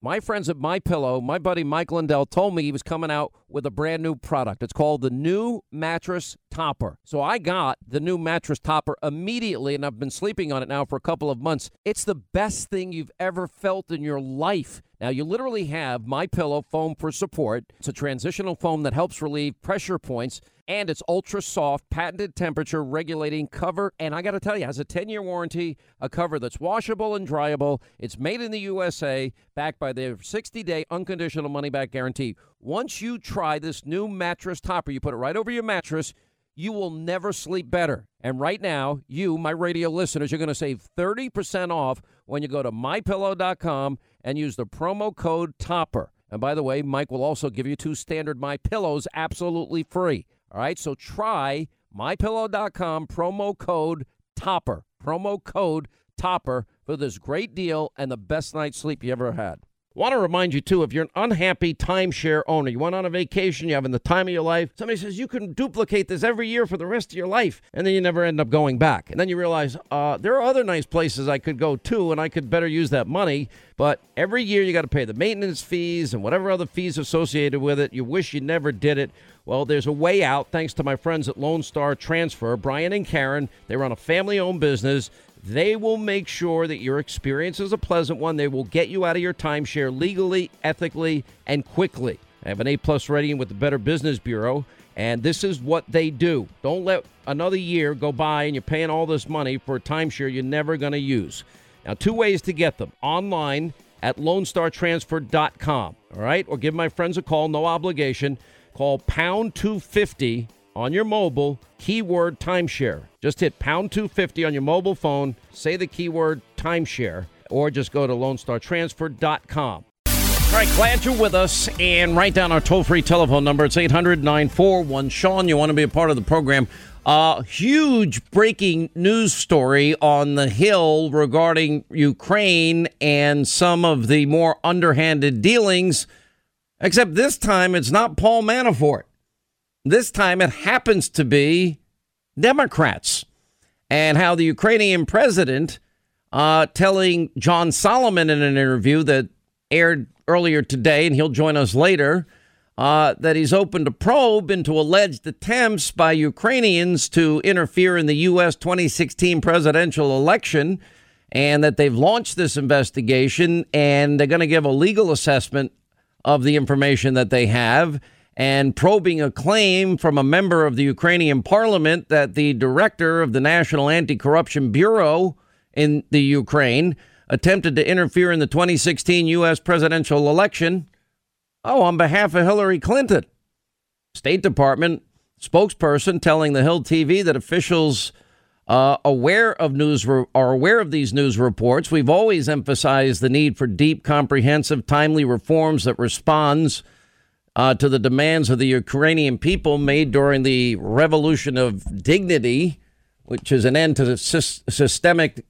My friends at MyPillow, my buddy Mike Lindell told me he was coming out with a brand new product. It's called the new mattress topper. So I got the new mattress topper immediately, and I've been sleeping on it now for a couple of months. It's the best thing you've ever felt in your life. Now, you literally have MyPillow foam for support. It's a transitional foam that helps relieve pressure points, and it's ultra soft, patented temperature regulating cover. And I got to tell you, it has a 10-year warranty, a cover that's washable and dryable. It's made in the USA, backed by their 60-day unconditional money-back guarantee. Once you try this new mattress topper, you put it right over your mattress, you will never sleep better. And right now, you, my radio listeners, you're going to save 30% off when you go to MyPillow.com and use the promo code TOPPER. And by the way, Mike will also give you 2 standard MyPillows absolutely free. All right, so try MyPillow.com, promo code TOPPER. Promo code TOPPER for this great deal and the best night's sleep you ever had. Want to remind you, too, if you're an unhappy timeshare owner, you went on a vacation, you're having the time of your life, somebody says you can duplicate this every year for the rest of your life, and then you never end up going back. And then you realize there are other nice places I could go to, and I could better use that money, but every year you got to pay the maintenance fees and whatever other fees associated with it. You wish you never did it. Well, there's a way out thanks to my friends at Lone Star Transfer, Brian and Karen. They run a family-owned business. They will make sure that your experience is a pleasant one. They will get you out of your timeshare legally, ethically, and quickly. I have an A-plus rating with the Better Business Bureau, and this is what they do. Don't let another year go by and you're paying all this money for a timeshare you're never going to use. Now, 2 ways to get them. Online at LoneStarTransfer.com, all right? Or give my friends a call, no obligation. Call pound 250 on your mobile, keyword timeshare. Just hit pound 250 on your mobile phone, say the keyword timeshare, or just go to LoneStarTransfer.com. All right, glad you're with us, and write down our toll-free telephone number. It's 800-941-SEAN. You want to be a part of the program. Huge breaking news story on the Hill regarding Ukraine and some of the more underhanded dealings, except this time it's not Paul Manafort. This time it happens to be Democrats, and how the Ukrainian president telling John Solomon in an interview that aired earlier today, and he'll join us later, that he's opened a probe into alleged attempts by Ukrainians to interfere in the U.S. 2016 presidential election, and that they've launched this investigation, and they're going to give a legal assessment of the information that they have, and probing a claim from a member of the Ukrainian parliament that the director of the National Anti-Corruption Bureau in the Ukraine attempted to interfere in the 2016 U.S. presidential election, on behalf of Hillary Clinton. State Department spokesperson telling the Hill TV that officials are aware of these news reports. We've always emphasized the need for deep, comprehensive, timely reforms that responds to the demands of the Ukrainian people made during the Revolution of Dignity, which is an end to the systemic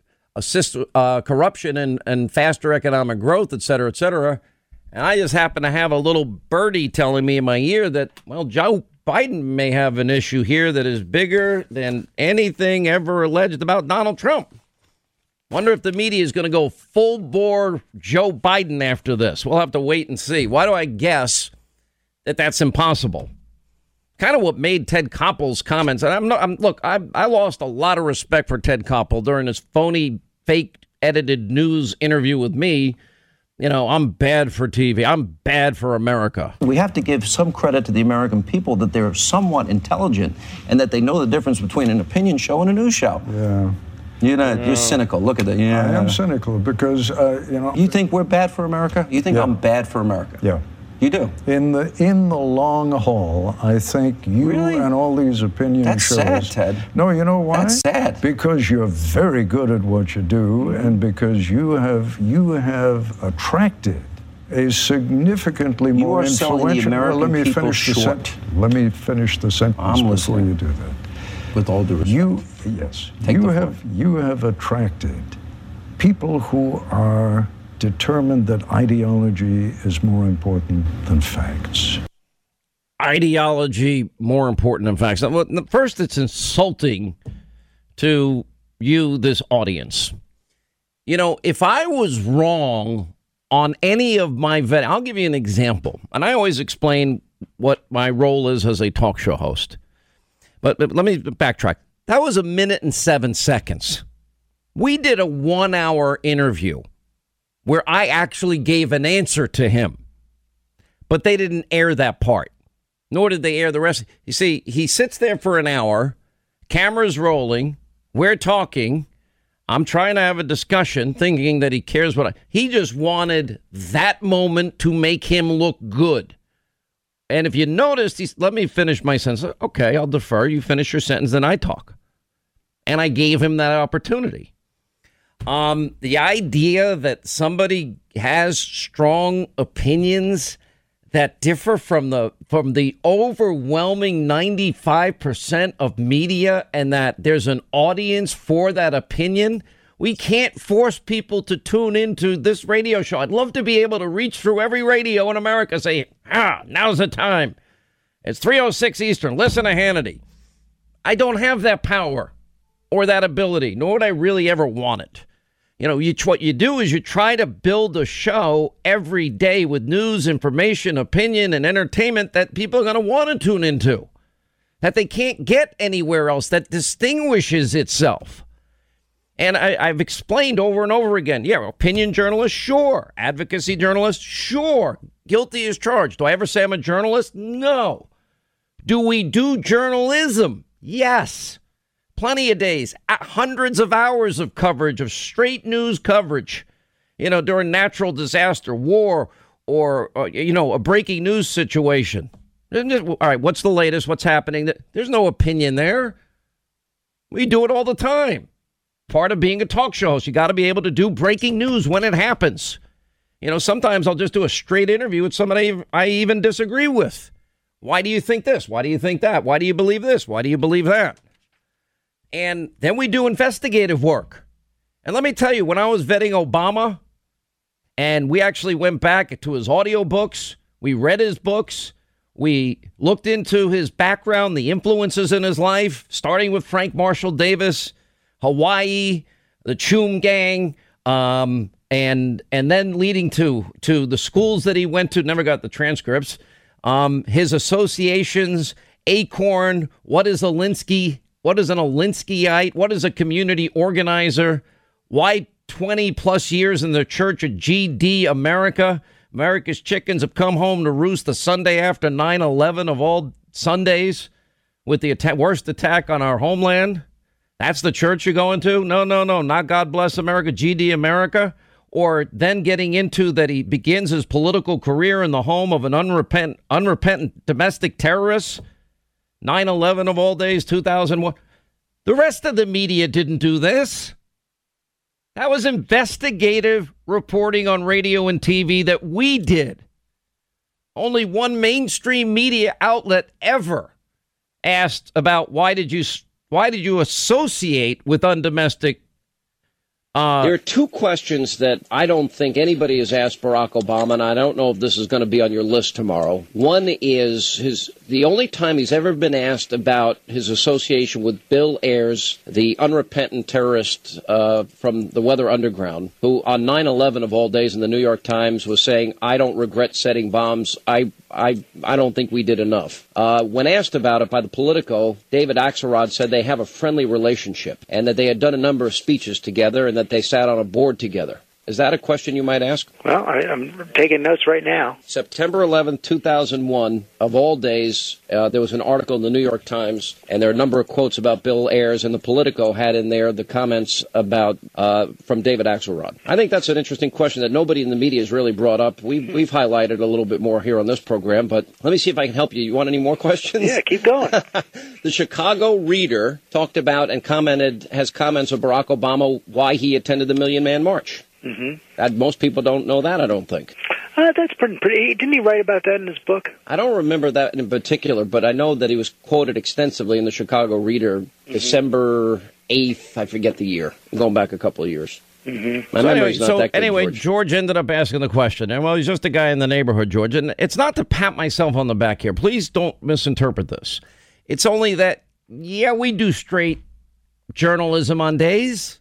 corruption and faster economic growth, et cetera, et cetera. And I just happen to have a little birdie telling me in my ear that, well, Joe Biden may have an issue here that is bigger than anything ever alleged about Donald Trump. Wonder if the media is going to go full bore Joe Biden after this. We'll have to wait and see. Why do I guess that that's impossible? Kind of what made Ted Koppel's comments. And I lost a lot of respect for Ted Koppel during this phony, fake edited news interview with me. You know, I'm bad for TV. I'm bad for America. We have to give some credit to the American people that they're somewhat intelligent and that they know the difference between an opinion show and a news show. Yeah. You're cynical. Look at that. Yeah. I am cynical because, You think we're bad for America? You think I'm bad for America? Yeah. You do? In the long haul, I think you and all these opinion shows... That's sad, Ted. No, you know why? That's sad. Because you're very good at what you do, and because you have attracted a significantly more influential... Selling the American people short. Let me finish the sentence before you do that. With all due respect. You have attracted people who are determined that ideology is more important than facts. Ideology more important than facts. First, it's insulting to you, this audience. You know, if I was wrong on any of my I'll give you an example. And I always explain what my role is as a talk show host. But let me backtrack. That was 1 minute and 7 seconds. We did a 1-hour interview where I actually gave an answer to him. But they didn't air that part, nor did they air the rest. You see, he sits there for an hour, cameras rolling, we're talking. I'm trying to have a discussion, thinking that he cares he just wanted that moment to make him look good. And if you noticed, let me finish my sentence. Okay, I'll defer. You finish your sentence, then I talk. And I gave him that opportunity. The idea that somebody has strong opinions that differ from the overwhelming 95% of media, and that there's an audience for that opinion. We can't force people to tune into this radio show. I'd love to be able to reach through every radio in America and say, now's the time. It's 3:06 Eastern. Listen to Hannity. I don't have that power or that ability, nor would I really ever want it. You know, what you do is you try to build a show every day with news, information, opinion, and entertainment that people are going to want to tune into, that they can't get anywhere else, that distinguishes itself. And I've explained over and over again, opinion journalist, sure. Advocacy journalist, sure. Guilty as charged. Do I ever say I'm a journalist? No. Do we do journalism? Yes. Plenty of days, hundreds of hours of coverage, of straight news coverage, during natural disaster, war, or a breaking news situation. All right, what's the latest? What's happening? There's no opinion there. We do it all the time. Part of being a talk show host, you got to be able to do breaking news when it happens. Sometimes I'll just do a straight interview with somebody I even disagree with. Why do you think this? Why do you think that? Why do you believe this? Why do you believe that? And then we do investigative work. And let me tell you, when I was vetting Obama, and we actually went back to his audiobooks, we read his books, we looked into his background, the influences in his life, starting with Frank Marshall Davis, Hawaii, the Choom Gang, and then leading to the schools that he went to, never got the transcripts, his associations, Acorn, what is Alinsky? What is an Alinskyite? What is a community organizer? Why 20 plus years in the Church of GD America? America's chickens have come home to roost the Sunday after 9/11 of all Sundays with the worst attack on our homeland. That's the church you're going to? No, not God Bless America, GD America. Or then getting into that he begins his political career in the home of an unrepentant domestic terrorist. 9/11 of all days, 2001. The rest of the media didn't do this. That was investigative reporting on radio and TV that we did. Only one mainstream media outlet ever asked about why did you associate with undomestic. There are two questions that I don't think anybody has asked Barack Obama, and I don't know if this is going to be on your list tomorrow. One is the only time he's ever been asked about his association with Bill Ayers, the unrepentant terrorist from the Weather Underground, who on 9/11 of all days in the New York Times was saying, "I don't regret setting bombs. I don't think we did enough." When asked about it by the Politico, David Axelrod said they have a friendly relationship and that they had done a number of speeches together and that they sat on a board together. Is that a question you might ask? Well, I'm taking notes right now. September 11th, 2001, of all days, there was an article in the New York Times, and there are a number of quotes about Bill Ayers, and the Politico had in there the comments about from David Axelrod. I think that's an interesting question that nobody in the media has really brought up. We've highlighted a little bit more here on this program, but let me see if I can help you. You want any more questions? Yeah, keep going. The Chicago Reader talked about and has comments of Barack Obama, why he attended the Million Man March. Mm-hmm. Most people don't know that, I don't think. That's pretty. Didn't he write about that in his book? I don't remember that in particular, but I know that he was quoted extensively in the Chicago Reader, December 8th, I forget the year. I'm going back a couple of years. Mm-hmm. My memory's not that good, anyway, George. George ended up asking the question. And, well, he's just a guy in the neighborhood, George. And it's not to pat myself on the back here. Please don't misinterpret this. It's only that, we do straight journalism on days.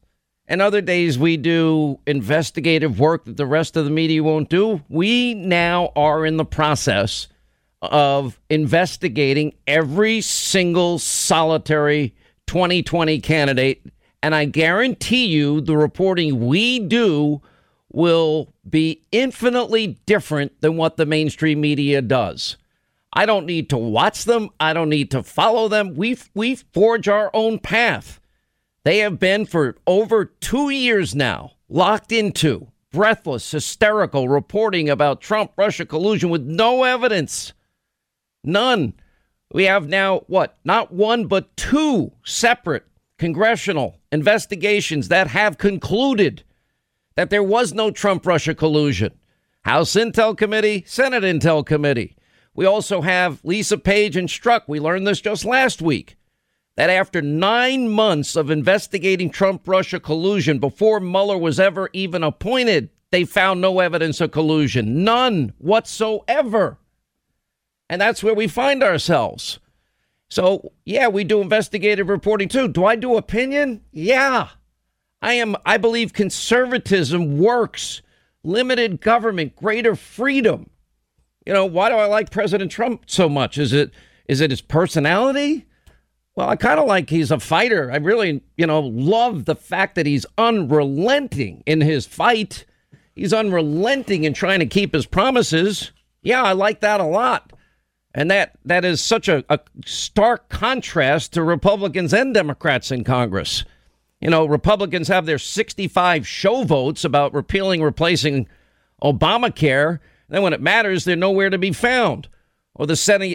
and other days we do investigative work that the rest of the media won't do. We now are in the process of investigating every single solitary 2020 candidate. And I guarantee you the reporting we do will be infinitely different than what the mainstream media does. I don't need to watch them. I don't need to follow them. We forge our own path. They have been for over 2 years now locked into breathless, hysterical reporting about Trump-Russia collusion with no evidence. None. We have now, not one, but two separate congressional investigations that have concluded that there was no Trump-Russia collusion. House Intel Committee, Senate Intel Committee. We also have Lisa Page and Strzok. We learned this just last week, that after 9 months of investigating Trump-Russia collusion before Mueller was ever even appointed, they found no evidence of collusion. None whatsoever. And that's where we find ourselves. So, yeah, we do investigative reporting, too. Do I do opinion? Yeah. I believe conservatism works. Limited government, greater freedom. You know, why do I like President Trump so much? Is it his personality? Well, I kind of like he's a fighter. I really, love the fact that he's unrelenting in his fight. He's unrelenting in trying to keep his promises. Yeah, I like that a lot. And that is such a stark contrast to Republicans and Democrats in Congress. You know, Republicans have their 65 show votes about repealing, replacing Obamacare. Then when it matters, they're nowhere to be found. Or the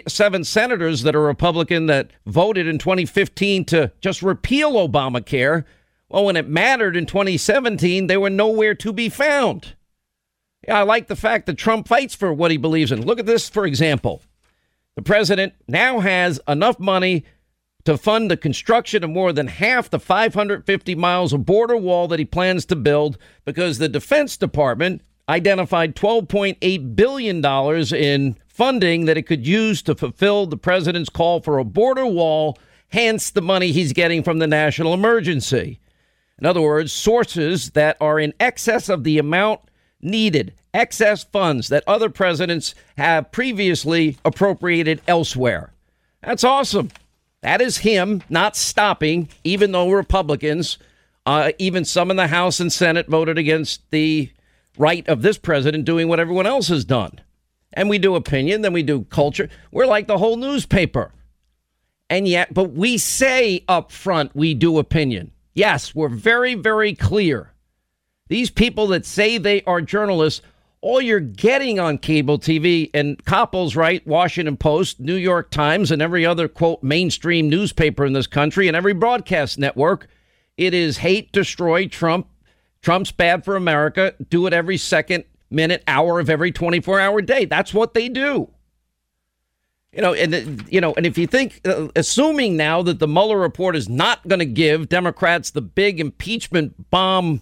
7 senators that are Republican that voted in 2015 to just repeal Obamacare. Well, when it mattered in 2017, they were nowhere to be found. Yeah, I like the fact that Trump fights for what he believes in. Look at this, for example. The president now has enough money to fund the construction of more than half the 550 miles of border wall that he plans to build because the Defense Department identified $12.8 billion in funding that it could use to fulfill the president's call for a border wall, hence the money he's getting from the national emergency. In other words, sources that are in excess of the amount needed, excess funds that other presidents have previously appropriated elsewhere. That's awesome. That is him not stopping, even though Republicans, even some in the House and Senate, voted against the right of this president doing what everyone else has done. And we do opinion, then we do culture. We're like the whole newspaper. And yet, but we say up front we do opinion. Yes, we're very, very clear. These people that say they are journalists, all you're getting on cable TV, and Koppel's right, Washington Post, New York Times, and every other, quote, mainstream newspaper in this country, and every broadcast network, it is hate, destroy Trump. Trump's bad for America. Do it every second, minute, hour of every 24-hour day. That's what they do. And if you think, assuming now that the Mueller report is not going to give Democrats the big impeachment bomb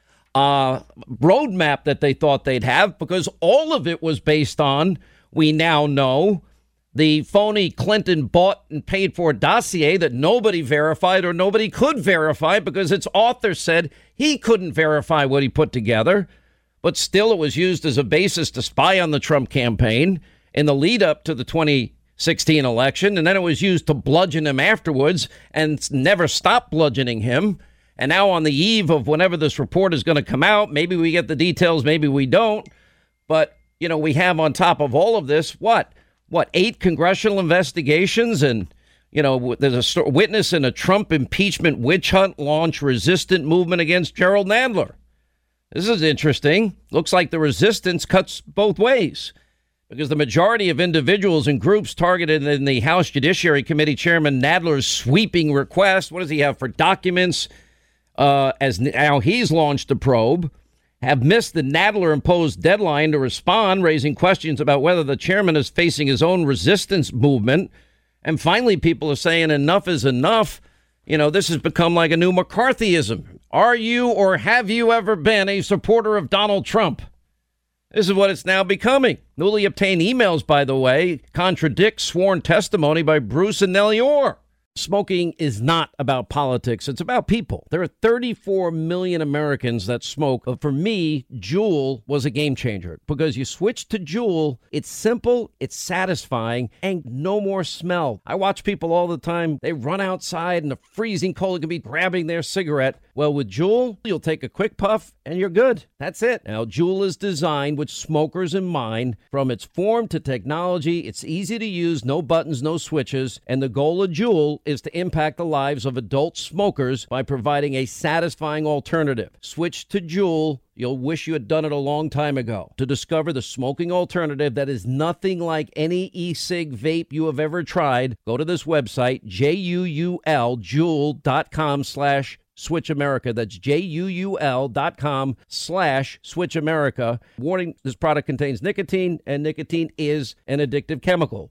roadmap that they thought they'd have, because all of it was based on, we now know, the phony Clinton bought and paid for dossier that nobody verified or nobody could verify because its author said he couldn't verify what he put together. But still, it was used as a basis to spy on the Trump campaign in the lead up to the 2016 election. And then it was used to bludgeon him afterwards and never stop bludgeoning him. And now on the eve of whenever this report is going to come out, maybe we get the details, maybe we don't. But, we have on top of all of this, what, 8 congressional investigations? And, there's a witness in a Trump impeachment witch hunt launch resistant movement against Gerald Nadler. This is interesting. Looks like the resistance cuts both ways, because the majority of individuals and groups targeted in the House Judiciary Committee Chairman Nadler's sweeping request, what does he have for documents, as now he's launched a probe, have missed the Nadler-imposed deadline to respond, raising questions about whether the chairman is facing his own resistance movement. And finally, people are saying enough is enough. This has become like a new McCarthyism. Are you or have you ever been a supporter of Donald Trump? This is what it's now becoming. Newly obtained emails, by the way, contradict sworn testimony by Bruce and Nellie Orr. Smoking is not about politics. It's about people. There are 34 million Americans that smoke. But for me, Juul was a game changer because you switch to Juul. It's simple, it's satisfying, and no more smell. I watch people all the time. They run outside in the freezing cold and can be grabbing their cigarette. Well, with Juul, you'll take a quick puff and you're good. That's it. Now, Juul is designed with smokers in mind. From its form to technology, it's easy to use, no buttons, no switches. And the goal of Juul is to impact the lives of adult smokers by providing a satisfying alternative. Switch to Juul. You'll wish you had done it a long time ago. To discover the smoking alternative that is nothing like any e-cig vape you have ever tried, go to this website, Juul.com/Switch America. That's Juul.com/Switch America. Warning, this product contains nicotine, and nicotine is an addictive chemical.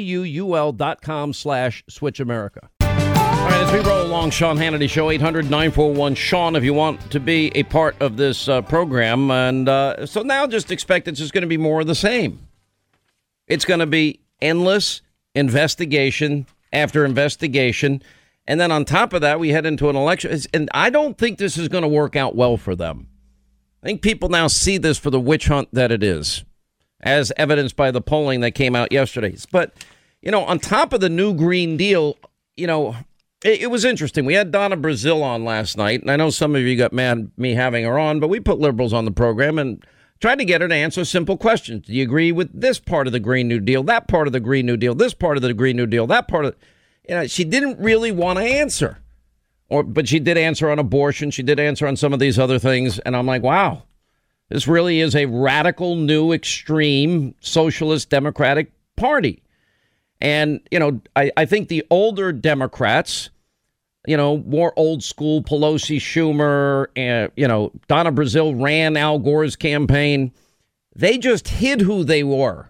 Juul.com/Switch America. All right, as we roll along, Sean Hannity Show, 800-941-SEAN, if you want to be a part of this program. And so now just expect it's just going to be more of the same. It's going to be endless investigation after investigation. And then on top of that, we head into an election. And I don't think this is going to work out well for them. I think people now see this for the witch hunt that it is, as evidenced by the polling that came out yesterday. But, you know, on top of the new Green Deal, you know, it was interesting. We had Donna Brazile on last night, and I know some of you got mad at me having her on, but we put liberals on the program and tried to get her to answer simple questions. Do you agree with this part of the Green New Deal, that part of the Green New Deal, this part of the Green New Deal, that part of... You know, she didn't really want to answer, but she did answer on abortion. She did answer on some of these other things. And I'm like, wow, this really is a radical, new, extreme socialist Democratic Party. And, you know, I think the older Democrats, you know, more old school, Pelosi, Schumer, and, you know, Donna Brazile ran Al Gore's campaign. They just hid who they were.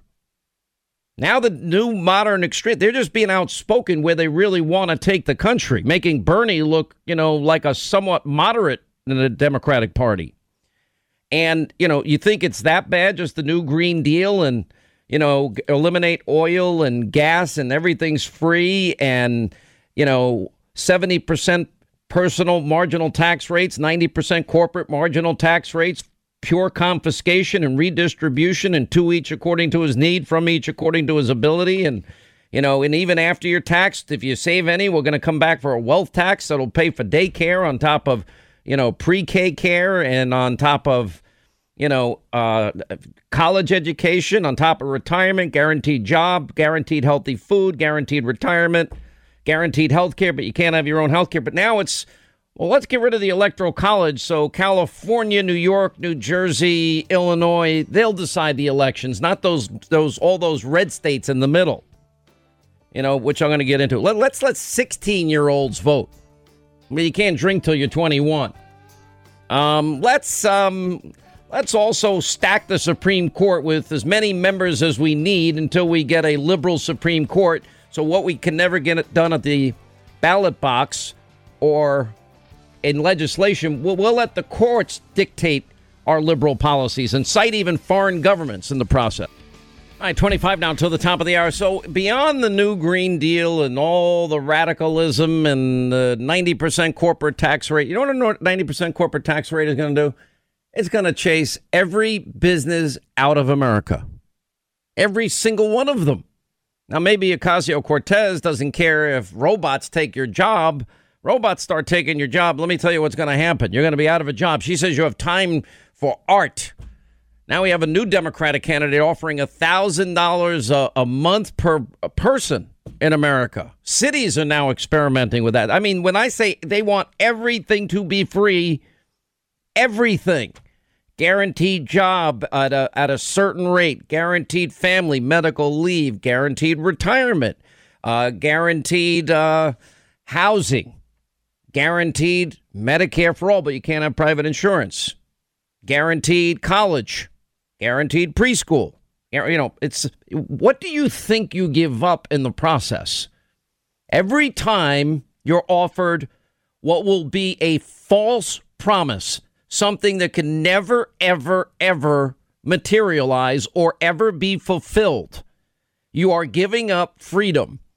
Now the new modern extreme, they're just being outspoken where they really want to take the country, making Bernie look, you know, like a somewhat moderate in the Democratic Party. And, you know, you think it's that bad, just the new Green Deal and, you know, eliminate oil and gas and everything's free and, you know, 70% personal marginal tax rates, 90% corporate marginal tax rates, pure confiscation and redistribution, and to each according to his need, from each according to his ability. And, you know, and even after you're taxed, if you save any, we're going to come back for a wealth tax that'll pay for daycare on top of, you know, pre-K care and on top of, you know, college education, on top of retirement, guaranteed job, guaranteed healthy food, guaranteed retirement, guaranteed health care, but you can't have your own health care. But now it's, well, let's get rid of the Electoral College. So California, New York, New Jersey, Illinois, they'll decide the elections, not all those red states in the middle, you know, which I'm going to get into. Let's let 16-year-olds vote. I mean, you can't drink till you're 21. Let's also stack the Supreme Court with as many members as we need until we get a liberal Supreme Court. So what we can never get done at the ballot box or in legislation, we'll let the courts dictate our liberal policies and cite even foreign governments in the process. All right, 25 now until the top of the hour. So beyond the new Green Deal and all the radicalism and the 90% corporate tax rate, you know what a 90% corporate tax rate is going to do? It's going to chase every business out of America. Every single one of them. Now, maybe Ocasio-Cortez doesn't care if robots take your job. Robots start taking your job. Let me tell you what's going to happen. You're going to be out of a job. She says you have time for art. Now we have a new Democratic candidate offering $1,000 a month per person in America. Cities are now experimenting with that. I mean, when I say they want everything to be free, everything. Guaranteed job at a certain rate, guaranteed family medical leave, guaranteed retirement, guaranteed housing. Guaranteed Medicare for all, but you can't have private insurance. Guaranteed college. Guaranteed preschool. You know, it's what do you think you give up in the process? Every time you're offered what will be a false promise, something that can never, ever, ever materialize or ever be fulfilled, you are giving up freedom.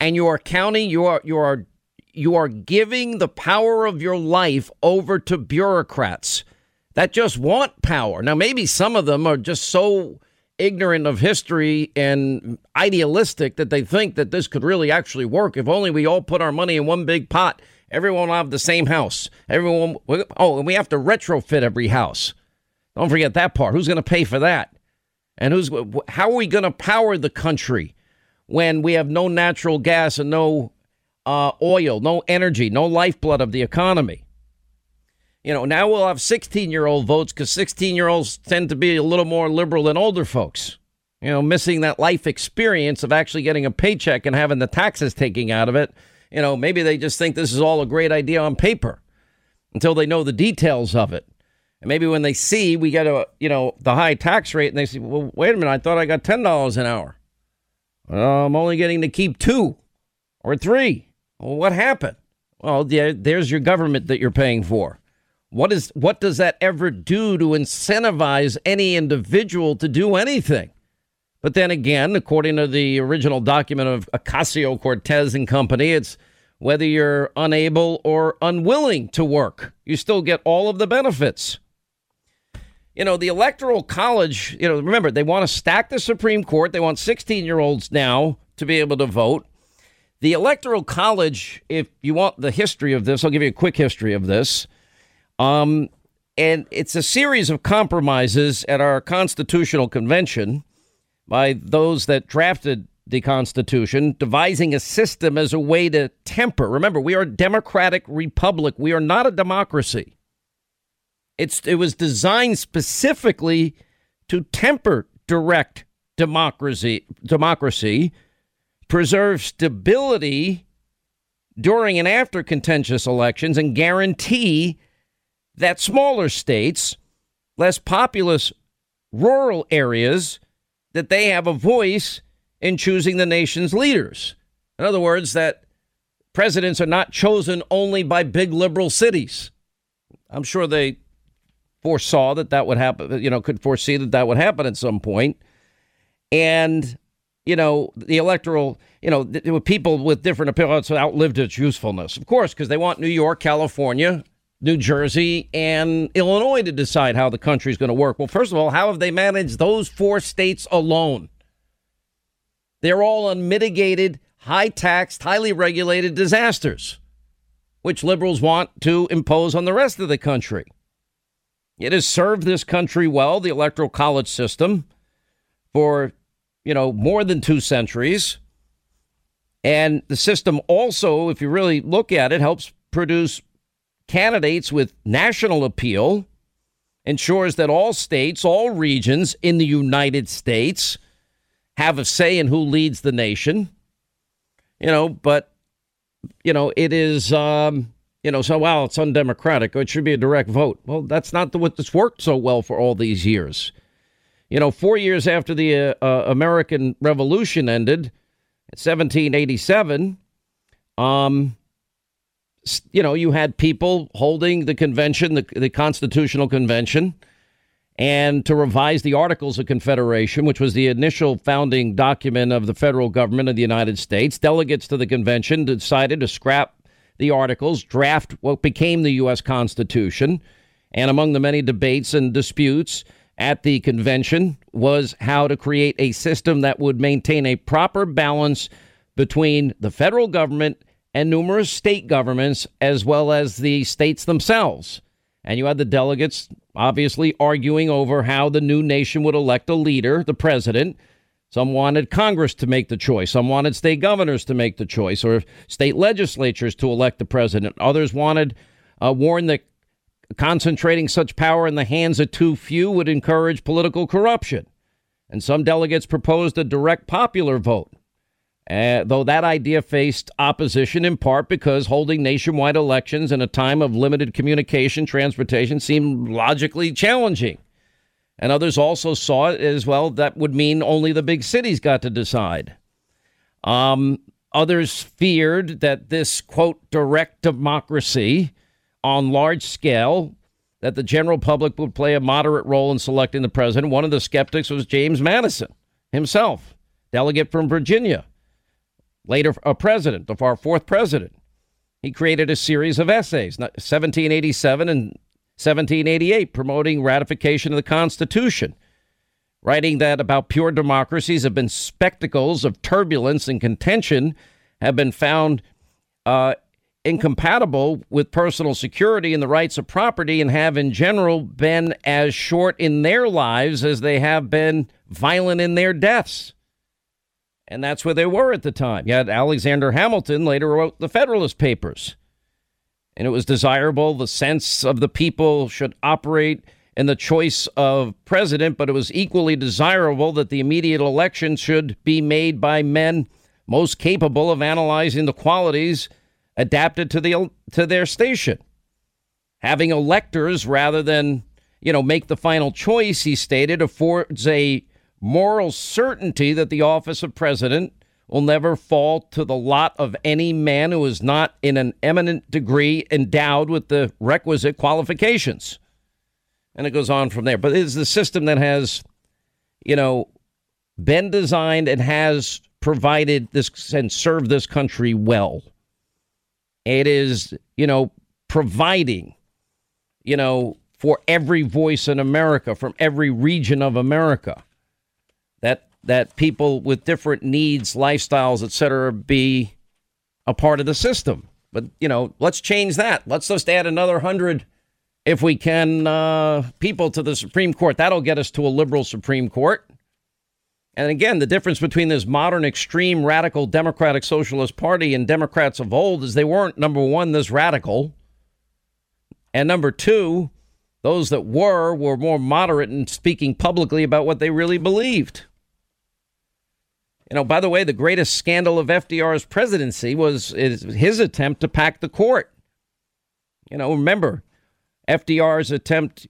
and you are counting, you are giving the power of your life over to bureaucrats that just want power. Now, maybe some of them are just so ignorant of history and idealistic that they think that this could really actually work. If only we all put our money in one big pot, everyone will have the same house. And we have to retrofit every house. Don't forget that part. Who's going to pay for that? And how are we going to power the country when we have no natural gas and no oil, no energy, no lifeblood of the economy? Now we'll have 16-year-old votes because 16-year-olds tend to be a little more liberal than older folks, missing that life experience of actually getting a paycheck and having the taxes taken out of it. Maybe they just think this is all a great idea on paper until they know the details of it. And maybe when they see we get the high tax rate and they say, well, wait a minute, I thought I got $10 an hour. I'm only getting to keep 2 or 3. Well, what happened? Well, there's your government that you're paying for. What does that ever do to incentivize any individual to do anything? But then again, according to the original document of Ocasio-Cortez and company, it's whether you're unable or unwilling to work, you still get all of the benefits. The Electoral College, remember, they want to stack the Supreme Court. They want 16-year-olds now to be able to vote. The Electoral College, if you want the history of this, I'll give you a quick history of this. And it's a series of compromises at our Constitutional Convention by those that drafted the Constitution, devising a system as a way to temper. Remember, we are a democratic republic. We are not a democracy. It was designed specifically to temper direct democracy, preserve stability during and after contentious elections, and guarantee that smaller states, less populous rural areas, that they have a voice in choosing the nation's leaders. In other words, that presidents are not chosen only by big liberal cities. I'm sure they foresaw that would happen, could foresee that would happen at some point. And, the electoral, people with different opinions outlived its usefulness, of course, because they want New York, California, New Jersey, and Illinois to decide how the country is going to work. Well, first of all, how have they managed those 4 states alone? They're all unmitigated, high-taxed, highly regulated disasters, which liberals want to impose on the rest of the country. It has served this country well, the Electoral College system, for, more than 2 centuries. And the system also, if you really look at it, helps produce candidates with national appeal, ensures that all states, all regions in the United States have a say in who leads the nation. But it is, so, it's undemocratic. It should be a direct vote. Well, that's not what's worked so well for all these years. 4 years after the American Revolution ended, in 1787, you had people holding the convention, the Constitutional Convention, and to revise the Articles of Confederation, which was the initial founding document of the federal government of the United States. Delegates to the convention decided to scrap the articles, draft what became the U.S. Constitution. And among the many debates and disputes at the convention was how to create a system that would maintain a proper balance between the federal government and numerous state governments, as well as the states themselves. And you had the delegates obviously arguing over how the new nation would elect a leader, the president. Some wanted Congress to make the choice. Some wanted state governors to make the choice, or state legislatures to elect the president. Others warned that concentrating such power in the hands of too few would encourage political corruption. And some delegates proposed a direct popular vote. Though that idea faced opposition in part because holding nationwide elections in a time of limited communication, transportation seemed logically challenging. And others also saw it as well. That would mean only the big cities got to decide. Others feared that this, quote, direct democracy on large scale, that the general public would play a moderate role in selecting the president. One of the skeptics was James Madison himself, delegate from Virginia. later a president, our fourth president. He created a series of essays, 1787 and 1788, promoting ratification of the Constitution, writing that about pure democracies have been spectacles of turbulence and contention, have been found incompatible with personal security and the rights of property, and have in general been as short in their lives as they have been violent in their deaths. And that's where they were at the time. You had Alexander Hamilton later wrote the Federalist Papers. And it was desirable the sense of the people should operate in the choice of president, but it was equally desirable that the immediate election should be made by men most capable of analyzing the qualities adapted to their station. Having electors rather than, make the final choice, he stated, affords a moral certainty that the office of president will never fall to the lot of any man who is not in an eminent degree endowed with the requisite qualifications. And it goes on from there. But it's the system that has, been designed and has provided this and served this country well. It is, providing, for every voice in America, from every region of America, that people with different needs, lifestyles, et cetera, be a part of the system. But, let's change that. Let's just add another 100, if we can, people to the Supreme Court. That'll get us to a liberal Supreme Court. And again, the difference between this modern, extreme, radical Democratic Socialist Party and Democrats of old is they weren't, number one, this radical. And number two, those that were more moderate in speaking publicly about what they really believed. By the way, the greatest scandal of FDR's presidency was his attempt to pack the court. Remember, FDR's attempt,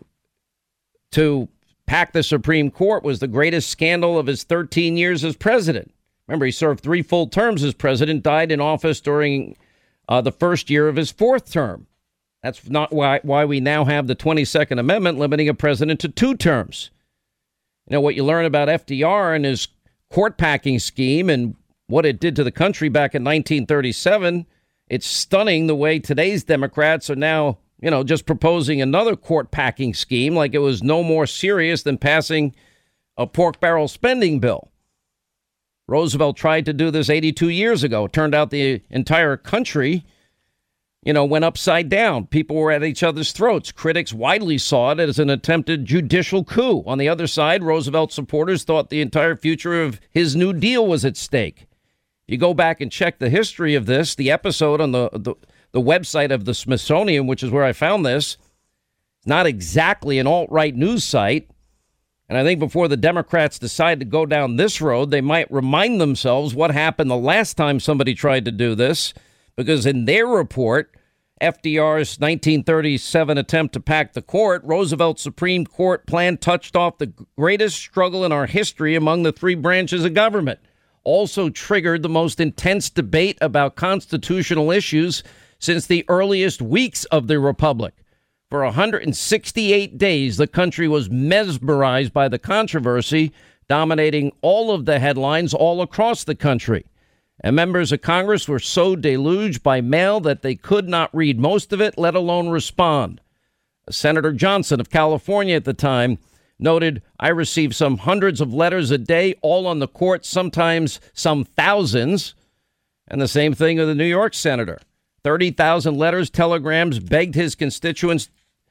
to pack the Supreme Court was the greatest scandal of his 13 years as president. Remember, he served 3 full terms as president, died in office during the first year of his 4th term. That's not why we now have the 22nd Amendment limiting a president to 2 terms. What you learn about FDR and his court packing scheme and what it did to the country back in 1937, it's stunning the way today's Democrats are now just proposing another court packing scheme like it was no more serious than passing a pork barrel spending bill. Roosevelt tried to do this 82 years ago. It turned out the entire country, went upside down. People were at each other's throats. Critics widely saw it as an attempted judicial coup. On the other side, Roosevelt supporters thought the entire future of his New Deal was at stake. You go back and check the history of this, the episode on the website of the Smithsonian, which is where I found this, not exactly an alt-right news site. And I think before the Democrats decide to go down this road, they might remind themselves what happened the last time somebody tried to do this, because in their report, FDR's 1937 attempt to pack the court, Roosevelt's Supreme Court plan touched off the greatest struggle in our history among the 3 branches of government, also triggered the most intense debate about constitutional issues since the earliest weeks of the Republic. For 168 days, the country was mesmerized by the controversy, dominating all of the headlines all across the country. And members of Congress were so deluged by mail that they could not read most of it, let alone respond. Senator Johnson of California at the time noted, "I received some hundreds of letters a day, all on the court, sometimes some thousands." And the same thing with the New York senator. 30,000 letters, telegrams begged by his constituents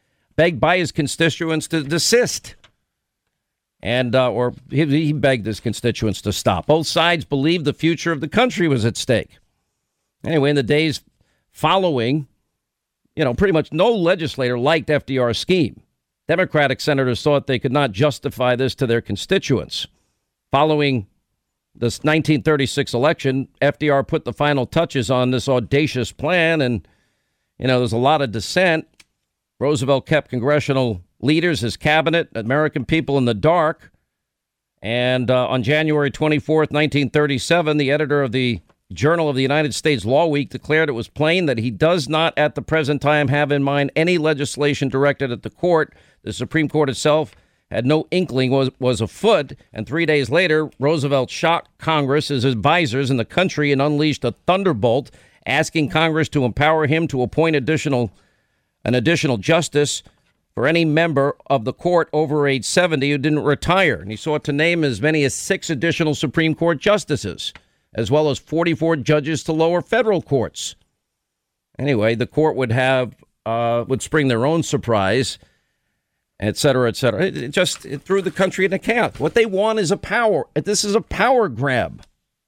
to desist. And or he begged his constituents to stop. Both sides believed the future of the country was at stake. Anyway, in the days following, pretty much no legislator liked FDR's scheme. Democratic senators thought they could not justify this to their constituents. Following this 1936 election, FDR put the final touches on this audacious plan, and, there's a lot of dissent. Roosevelt kept congressional leaders, his cabinet, American people in the dark. And on January 24th, 1937, the editor of the Journal of the United States Law Week declared it was plain that he does not at the present time have in mind any legislation directed at the court. The Supreme Court itself had no inkling was afoot. And 3 days later, Roosevelt shocked Congress, his advisors in the country, and unleashed a thunderbolt, asking Congress to empower him to appoint an additional justice for any member of the court over age 70 who didn't retire. And he sought to name as many as 6 additional Supreme Court justices, as well as 44 judges to lower federal courts. Anyway, the court would spring their own surprise, et cetera, et cetera. It threw the country into chaos. What they want is this is a power grab.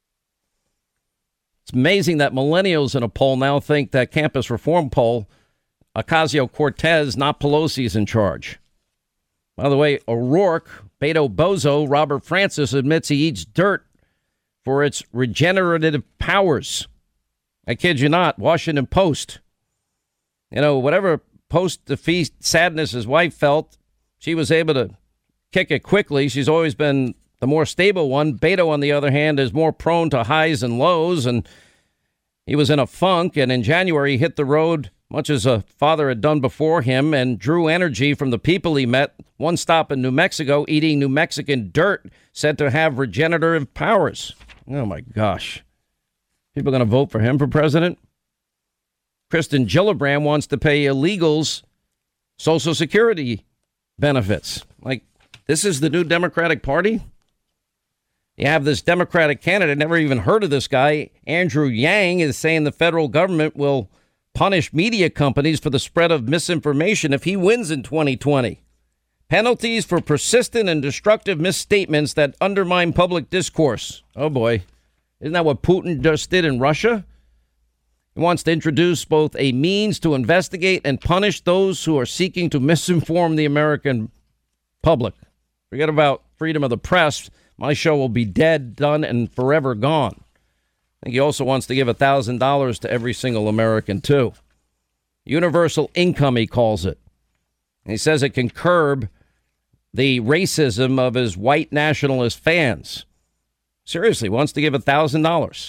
It's amazing that millennials in a poll now think that campus reform poll, Ocasio-Cortez, not Pelosi, is in charge. By the way, O'Rourke, Beto Bozo, Robert Francis admits he eats dirt for its regenerative powers. I kid you not. Washington Post. Whatever post-defeat sadness his wife felt, she was able to kick it quickly. She's always been the more stable one. Beto, on the other hand, is more prone to highs and lows, and he was in a funk, and in January he hit the road, much as a father had done before him, and drew energy from the people he met. One stop in New Mexico, eating New Mexican dirt, said to have regenerative powers. Oh, my gosh. People going to vote for him for president? Kristen Gillibrand wants to pay illegals Social Security benefits. Like, this is the new Democratic Party? You have this Democratic candidate, never even heard of this guy. Andrew Yang is saying the federal government will punish media companies for the spread of misinformation if he wins in 2020. Penalties for persistent and destructive misstatements that undermine public discourse. Oh, boy. Isn't that what Putin just did in Russia? He wants to introduce both a means to investigate and punish those who are seeking to misinform the American public. Forget about freedom of the press. My show will be dead, done, and forever gone. I think he also wants to give $1,000 to every single American, too. Universal income, he calls it. And he says it can curb the racism of his white nationalist fans. Seriously, wants to give $1,000.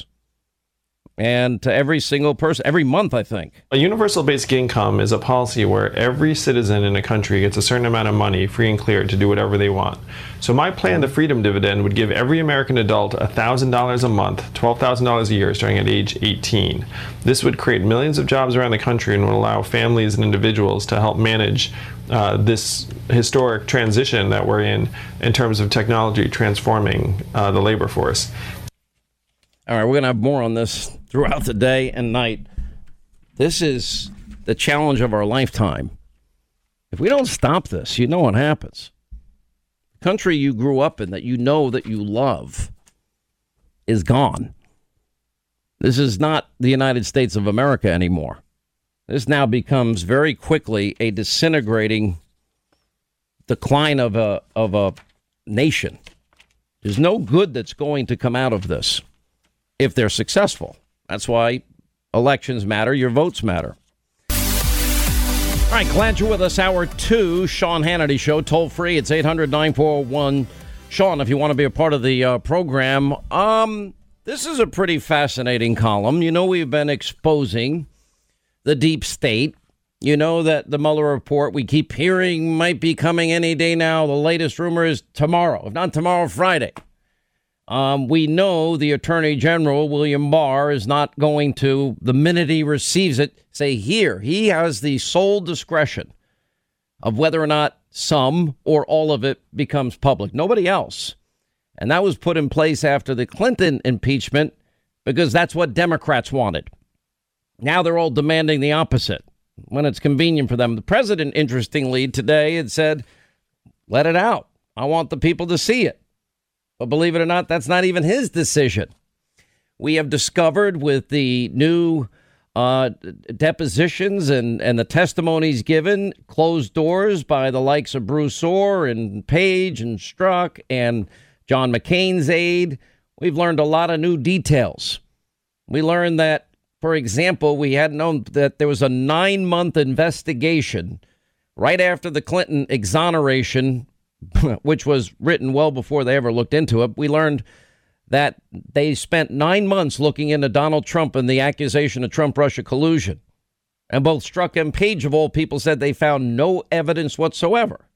And to every single person, every month, I think. A universal basic income is a policy where every citizen in a country gets a certain amount of money, free and clear, to do whatever they want. So my plan, the Freedom Dividend, would give every American adult $1,000 a month, $12,000 a year, starting at age 18. This would create millions of jobs around the country and would allow families and individuals to help manage this historic transition that we're in terms of technology transforming the labor force. All right, we're going to have more on this throughout the day and night. This is the challenge of our lifetime. If we don't stop this, you know what happens. The country you grew up in that you know that you love is gone. This is not the United States of America anymore. This now becomes very quickly a disintegrating decline of a nation. There's no good that's going to come out of this. If they're successful. That's why elections matter. Your votes matter. All right, glad you're with us. Hour 2, Sean Hannity Show, toll free. It's 800-941. Sean, if you want to be a part of the program. This is a pretty fascinating column. You know, we've been exposing the deep state. You know that the Mueller report we keep hearing might be coming any day now. The latest rumor is tomorrow, if not tomorrow, Friday. We know the Attorney General, William Barr, is not going to, the minute he receives it, say here. He has the sole discretion of whether or not some or all of it becomes public. Nobody else. And that was put in place after the Clinton impeachment because that's what Democrats wanted. Now they're all demanding the opposite when it's convenient for them. The president, interestingly, today had said, let it out. I want the people to see it. But believe it or not, that's not even his decision. We have discovered with the new depositions and the testimonies given, closed doors by the likes of Bruce Orr and Page and Strzok and John McCain's aide, we've learned a lot of new details. We learned that, for example, we had known that there was a 9-month investigation right after the Clinton exoneration, which was written well before they ever looked into it. We learned that they spent 9 months looking into Donald Trump and the accusation of Trump-Russia collusion. And both Strzok and Page, of all people, said they found no evidence whatsoever.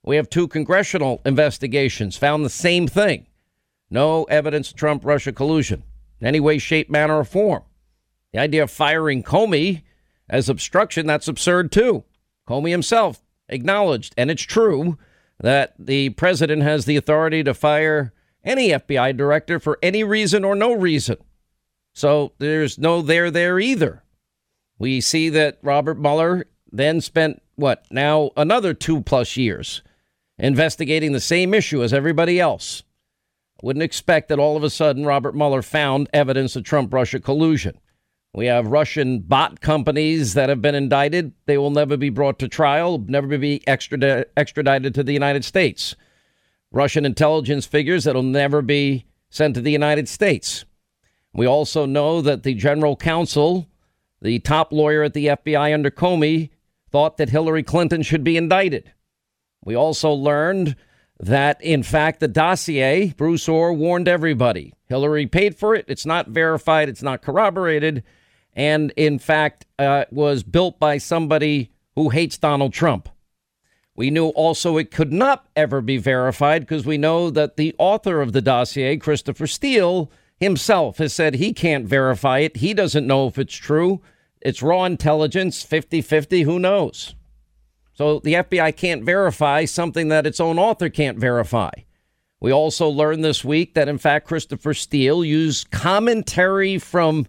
We have 2 congressional investigations found the same thing. No evidence of Trump-Russia collusion in any way, shape, manner, or form. The idea of firing Comey as obstruction, that's absurd, too. Comey himself acknowledged, and it's true, that the president has the authority to fire any FBI director for any reason or no reason. So there's no there either. We see that Robert Mueller then spent, now another 2+ years investigating the same issue as everybody else. Wouldn't expect that all of a sudden Robert Mueller found evidence of Trump-Russia collusion. We have Russian bot companies that have been indicted. They will never be brought to trial, never be extradited to the United States. Russian intelligence figures that will never be sent to the United States. We also know that the general counsel, the top lawyer at the FBI under Comey, thought that Hillary Clinton should be indicted. We also learned that, in fact, the dossier, Bruce Ohr warned everybody. Hillary paid for it. It's not verified. It's not corroborated. And, in fact, was built by somebody who hates Donald Trump. We knew also it could not ever be verified because we know that the author of the dossier, Christopher Steele, himself has said he can't verify it. He doesn't know if it's true. It's raw intelligence, 50-50, who knows? So the FBI can't verify something that its own author can't verify. We also learned this week that, in fact, Christopher Steele used commentary from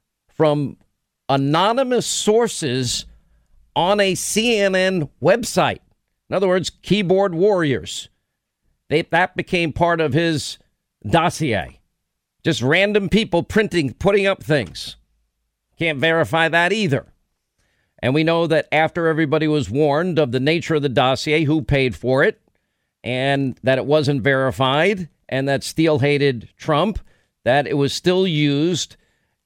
anonymous sources on a CNN website. In other words, keyboard warriors. That became part of his dossier. Just random people putting up things. Can't verify that either. And we know that after everybody was warned of the nature of the dossier, who paid for it, and that it wasn't verified, and that Steele hated Trump, that it was still used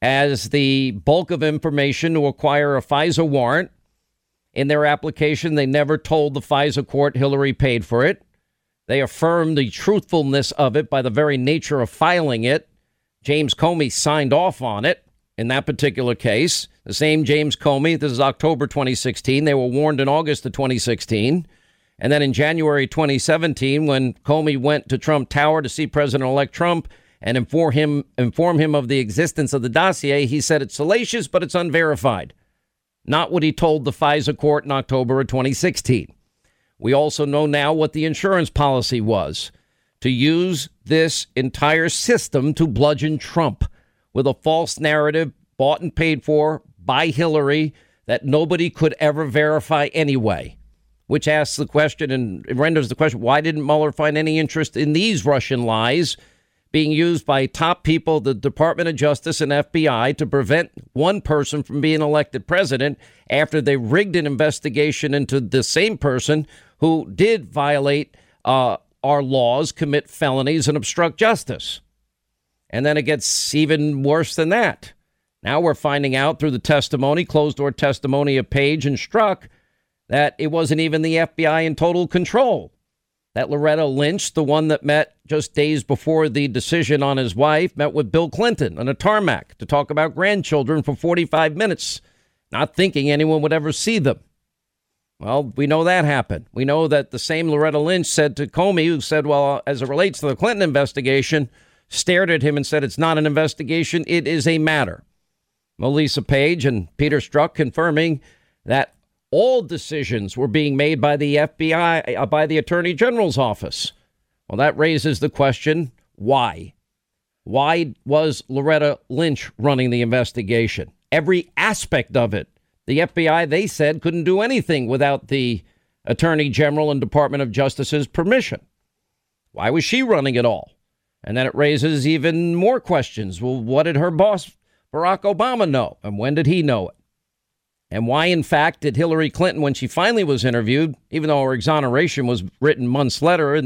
as the bulk of information to acquire a FISA warrant. In their application, they never told the FISA court Hillary paid for it. They affirmed the truthfulness of it by the very nature of filing it. James Comey signed off on it in that particular case. The same James Comey, this is October 2016. They were warned in August of 2016. And then in January 2017, when Comey went to Trump Tower to see President-elect Trump and inform him of the existence of the dossier, he said it's salacious, but it's unverified. Not what he told the FISA court in October of 2016. We also know now what the insurance policy was, to use this entire system to bludgeon Trump with a false narrative bought and paid for by Hillary that nobody could ever verify anyway, which asks the question and renders the question, why didn't Mueller find any interest in these Russian lies being used by top people, the Department of Justice and FBI, to prevent one person from being elected president after they rigged an investigation into the same person who did violate our laws, commit felonies, and obstruct justice? And then it gets even worse than that. Now we're finding out through the testimony, closed-door testimony of Page and Strzok, that it wasn't even the FBI in total control. That Loretta Lynch, the one that met just days before the decision on his wife, met with Bill Clinton on a tarmac to talk about grandchildren for 45 minutes, not thinking anyone would ever see them. Well, we know that happened. We know that the same Loretta Lynch said to Comey, who said, well, as it relates to the Clinton investigation, stared at him and said, it's not an investigation, it is a matter. Melissa Page and Peter Strzok confirming that all decisions were being made by the FBI, by the Attorney General's office. Well, that raises the question, why? Why was Loretta Lynch running the investigation? Every aspect of it. The FBI, they said, couldn't do anything without the Attorney General and Department of Justice's permission. Why was she running it all? And then it raises even more questions. Well, what did her boss, Barack Obama, know? And when did he know it? And why, in fact, did Hillary Clinton, when she finally was interviewed, even though her exoneration was written months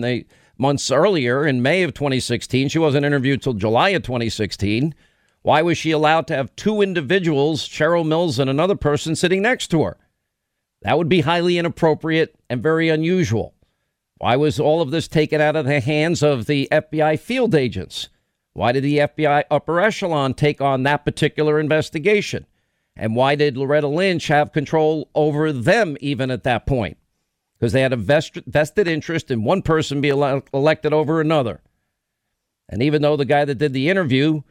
earlier in May of 2016, she wasn't interviewed till July of 2016. Why was she allowed to have two individuals, Cheryl Mills and another person, sitting next to her? That would be highly inappropriate and very unusual. Why was all of this taken out of the hands of the FBI field agents? Why did the FBI upper echelon take on that particular investigation? And why did Loretta Lynch have control over them even at that point? because they had a vested interest in one person be elected over another. And even though the guy that did the interview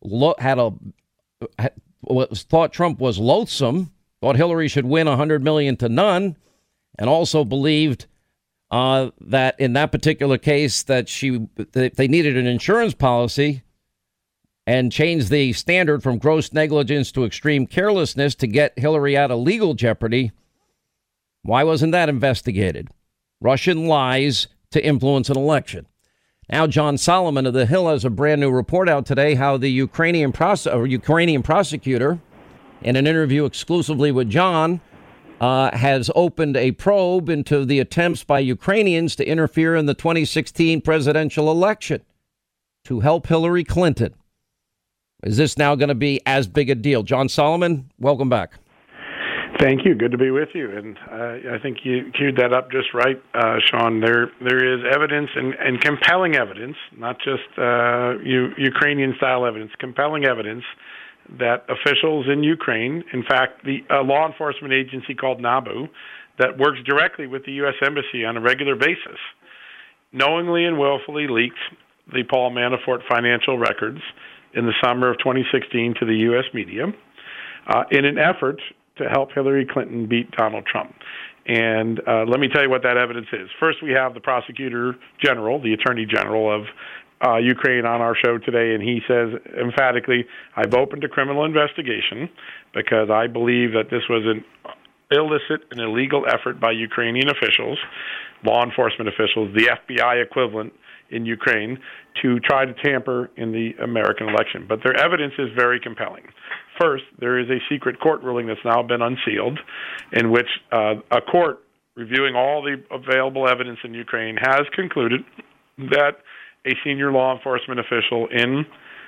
thought Trump was loathsome, thought Hillary should win 100 million to none, and also believed that in that particular case that they needed an insurance policy and changed the standard from gross negligence to extreme carelessness to get Hillary out of legal jeopardy. Why wasn't that investigated? Russian lies to influence an election. Now, John Solomon of The Hill has a brand new report out today how the Ukrainian prosecutor, in an interview exclusively with John, has opened a probe into the attempts by Ukrainians to interfere in the 2016 presidential election to help Hillary Clinton. Is this now going to be as big a deal? John Solomon, welcome back. Thank you. Good to be with you. And I think you queued that up just right, Sean. There is evidence and compelling evidence, not just Ukrainian-style evidence, compelling evidence that officials in Ukraine, in fact, the law enforcement agency called NABU, that works directly with the U.S. Embassy on a regular basis, knowingly and willfully leaked the Paul Manafort financial records in the summer of 2016 to the U.S. media in an effort to help Hillary Clinton beat Donald Trump. And let me tell you what that evidence is. First, we have the prosecutor general, the attorney general of Ukraine on our show today, and he says emphatically, I've opened a criminal investigation because I believe that this was an illicit and illegal effort by Ukrainian officials, law enforcement officials, the FBI equivalent in Ukraine, to try to tamper in the American election. But their evidence is very compelling. First, there is a secret court ruling that's now been unsealed in which a court reviewing all the available evidence in Ukraine has concluded that a senior law enforcement official in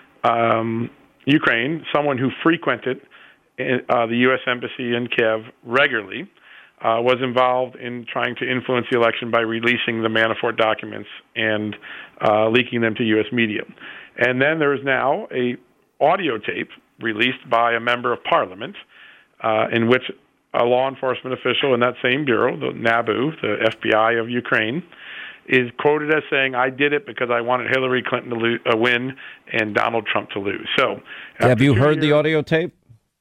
Ukraine, someone who frequented the U.S. Embassy in Kiev regularly, was involved in trying to influence the election by releasing the Manafort documents and leaking them to U.S. media. And then there is now a audio tape released by a member of parliament in which a law enforcement official in that same bureau, the NABU, the FBI of Ukraine, is quoted as saying, I did it because I wanted Hillary Clinton to win and Donald Trump to lose. So, have you heard the audio tape?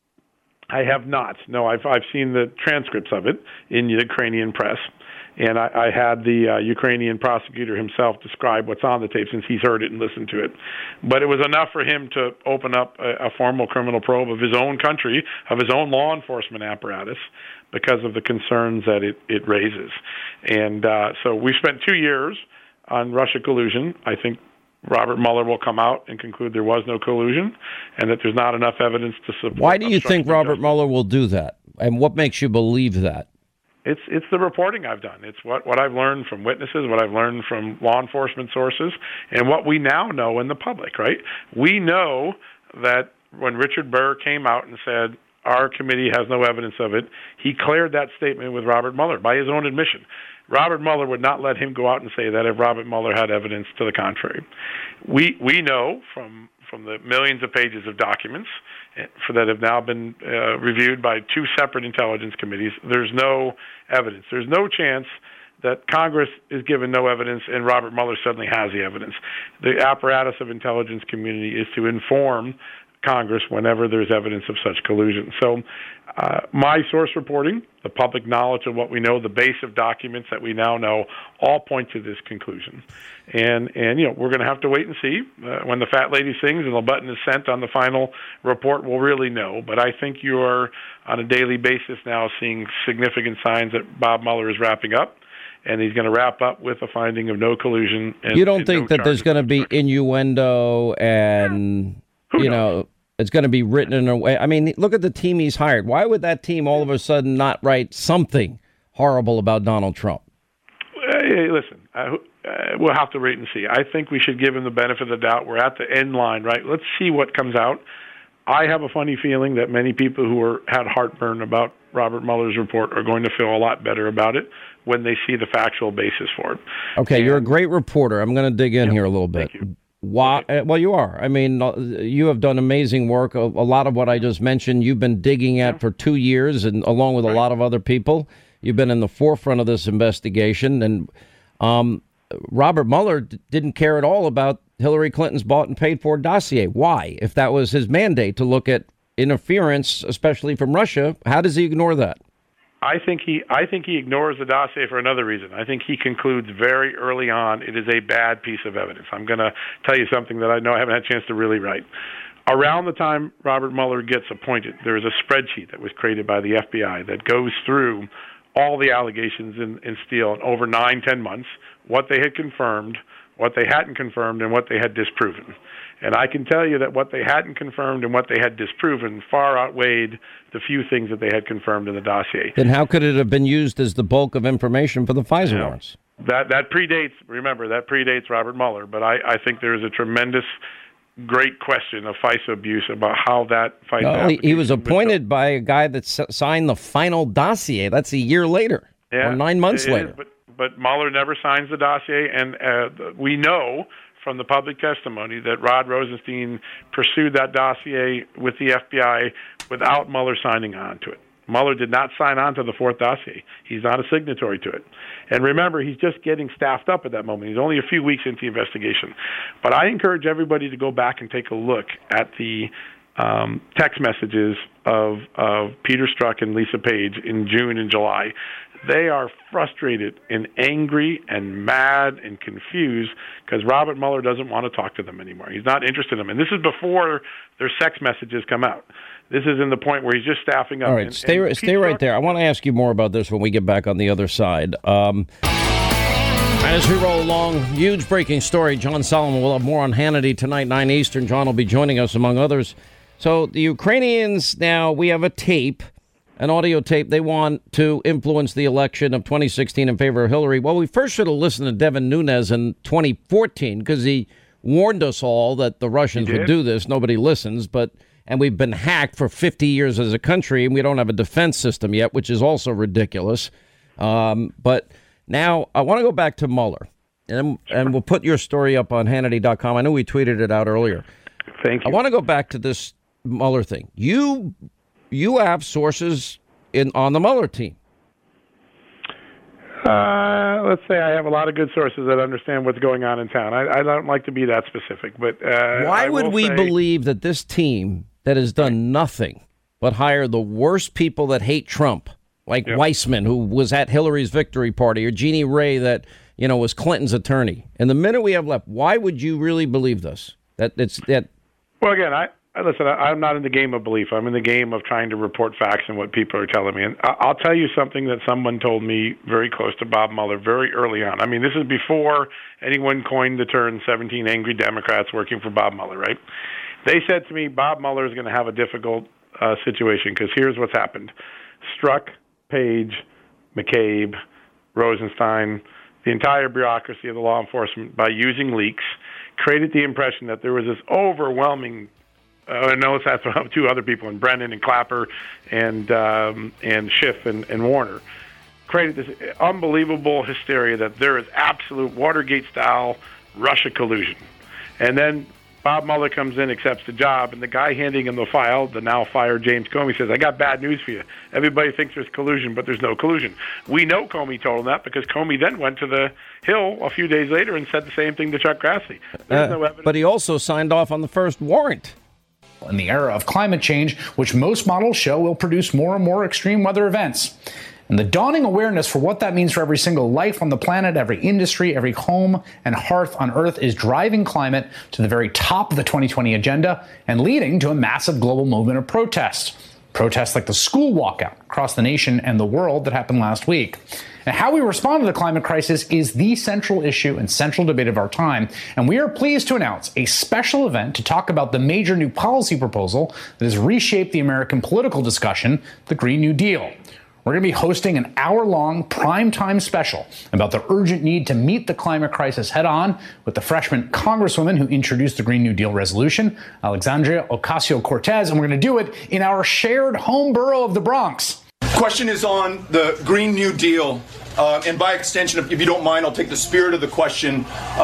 I have not. No, I've seen the transcripts of it in the Ukrainian press, and I had the Ukrainian prosecutor himself describe what's on the tape since he's heard it and listened to it. But it was enough for him to open up a formal criminal probe of his own country, of his own law enforcement apparatus, because of the concerns that it raises. And so we spent 2 years on Russia collusion. I think Robert Mueller will come out and conclude there was no collusion and that there's not enough evidence to support. Why do you think Robert Mueller will do that? And what makes you believe that? It's the reporting I've done. It's what I've learned from witnesses, what I've learned from law enforcement sources, and what we now know in the public, right? We know that when Richard Burr came out and said, our committee has no evidence of it, he cleared that statement with Robert Mueller by his own admission. Robert Mueller would not let him go out and say that if Robert Mueller had evidence to the contrary. We know from the millions of pages of documents that have now been reviewed by 2 separate intelligence committees, there's no evidence. There's no chance that Congress is given no evidence and Robert Mueller suddenly has the evidence. The apparatus of intelligence community is to inform Congress whenever there's evidence of such collusion. So my source reporting, the public knowledge of what we know, the base of documents that we now know, all point to this conclusion. And we're going to have to wait and see. When the fat lady sings and the button is sent on the final report, we'll really know. But I think you're on a daily basis now seeing significant signs that Bob Mueller is wrapping up. And he's going to wrap up with a finding of no collusion. And, you don't think that there's going to be innuendo and... it's going to be written in a way. I mean, look at the team he's hired. Why would that team all of a sudden not write something horrible about Donald Trump? Hey, listen, we'll have to wait and see. I think we should give him the benefit of the doubt. We're at the end line, right? Let's see what comes out. I have a funny feeling that many people who had heartburn about Robert Mueller's report are going to feel a lot better about it when they see the factual basis for it. Okay, you're a great reporter. I'm going to dig in here a little bit. Thank you. Why? Well, you are. I mean, you have done amazing work. A lot of what I just mentioned, you've been digging at for 2 years, and along with a lot of other people. You've been in the forefront of this investigation, and Robert Mueller didn't care at all about Hillary Clinton's bought and paid for dossier. Why? If that was his mandate to look at interference, especially from Russia, how does he ignore that? I think he ignores the dossier for another reason. I think he concludes very early on it is a bad piece of evidence. I'm going to tell you something that I know I haven't had a chance to really write. Around the time Robert Mueller gets appointed, there is a spreadsheet that was created by the FBI that goes through all the allegations in Steele in over 9-10 months, what they had confirmed, what they hadn't confirmed, and what they had disproven. And I can tell you that what they hadn't confirmed and what they had disproven far outweighed the few things that they had confirmed in the dossier. Then how could it have been used as the bulk of information for the FISA warrants? That predates Robert Mueller, but I think there is a tremendous, great question of FISA abuse about how that FISA he was appointed by a guy that signed the final dossier. That's a year later, or 9 months later. But Mueller never signs the dossier, and we know from the public testimony that Rod Rosenstein pursued that dossier with the FBI without Mueller signing on to it. Mueller did not sign on to the fourth dossier. He's not a signatory to it. And remember, he's just getting staffed up at that moment. He's only a few weeks into the investigation. But I encourage everybody to go back and take a look at the text messages of Peter Strzok and Lisa Page in June and July. They are frustrated and angry and mad and confused because Robert Mueller doesn't want to talk to them anymore. He's not interested in them. And this is before their sex messages come out. This is in the point where he's just staffing up. All right, stay right there. I want to ask you more about this when we get back on the other side. As we roll along, huge breaking story. John Solomon will have more on Hannity tonight, 9 Eastern. John will be joining us, among others. So the Ukrainians now, we have a tape, an audio tape. They want to influence the election of 2016 in favor of Hillary. Well, we first should have listened to Devin Nunes in 2014 because he warned us all that the Russians would do this. Nobody listens, and we've been hacked for 50 years as a country, and we don't have a defense system yet, which is also ridiculous. But now I want to go back to Mueller, and we'll put your story up on Hannity.com. I know we tweeted it out earlier. Thank you. I want to go back to this Mueller thing. You have sources on the Mueller team. Let's say I have a lot of good sources that understand what's going on in town. I don't like to be that specific, but why would we believe that this team that has done nothing but hire the worst people that hate Trump, like Weissman, who was at Hillary's victory party, or Jeannie Ray, that was Clinton's attorney? And the minute we have left, why would you really believe this? Well, again, I'm not in the game of belief. I'm in the game of trying to report facts and what people are telling me. And I'll tell you something that someone told me very close to Bob Mueller very early on. I mean, this is before anyone coined the term 17 angry Democrats working for Bob Mueller, right? They said to me, Bob Mueller is going to have a difficult situation because here's what's happened. Strzok, Page, McCabe, Rosenstein, the entire bureaucracy of the law enforcement, by using leaks, created the impression that there was this overwhelming no, that's two other people, and Brennan and Clapper and Schiff and Warner, created this unbelievable hysteria that there is absolute Watergate-style Russia collusion. And then Bob Mueller comes in, accepts the job, and the guy handing him the file, the now-fired James Comey, says, I got bad news for you. Everybody thinks there's collusion, but there's no collusion. We know Comey told him that because Comey then went to the Hill a few days later and said the same thing to Chuck Grassley. There's no evidence. But he also signed off on the first warrant. In the era of climate change, which most models show will produce more and more extreme weather events. And the dawning awareness for what that means for every single life on the planet, every industry, every home and hearth on Earth is driving climate to the very top of the 2020 agenda and leading to a massive global movement of protests. Protests like the school walkout across the nation and the world that happened last week. And how we respond to the climate crisis is the central issue and central debate of our time. And we are pleased to announce a special event to talk about the major new policy proposal that has reshaped the American political discussion, the Green New Deal. We're going to be hosting an hour-long primetime special about the urgent need to meet the climate crisis head-on with the freshman congresswoman who introduced the Green New Deal resolution, Alexandria Ocasio-Cortez, and we're going to do it in our shared home borough of the Bronx. Question is on the Green New Deal, and by extension, if you don't mind, I'll take the spirit of the question.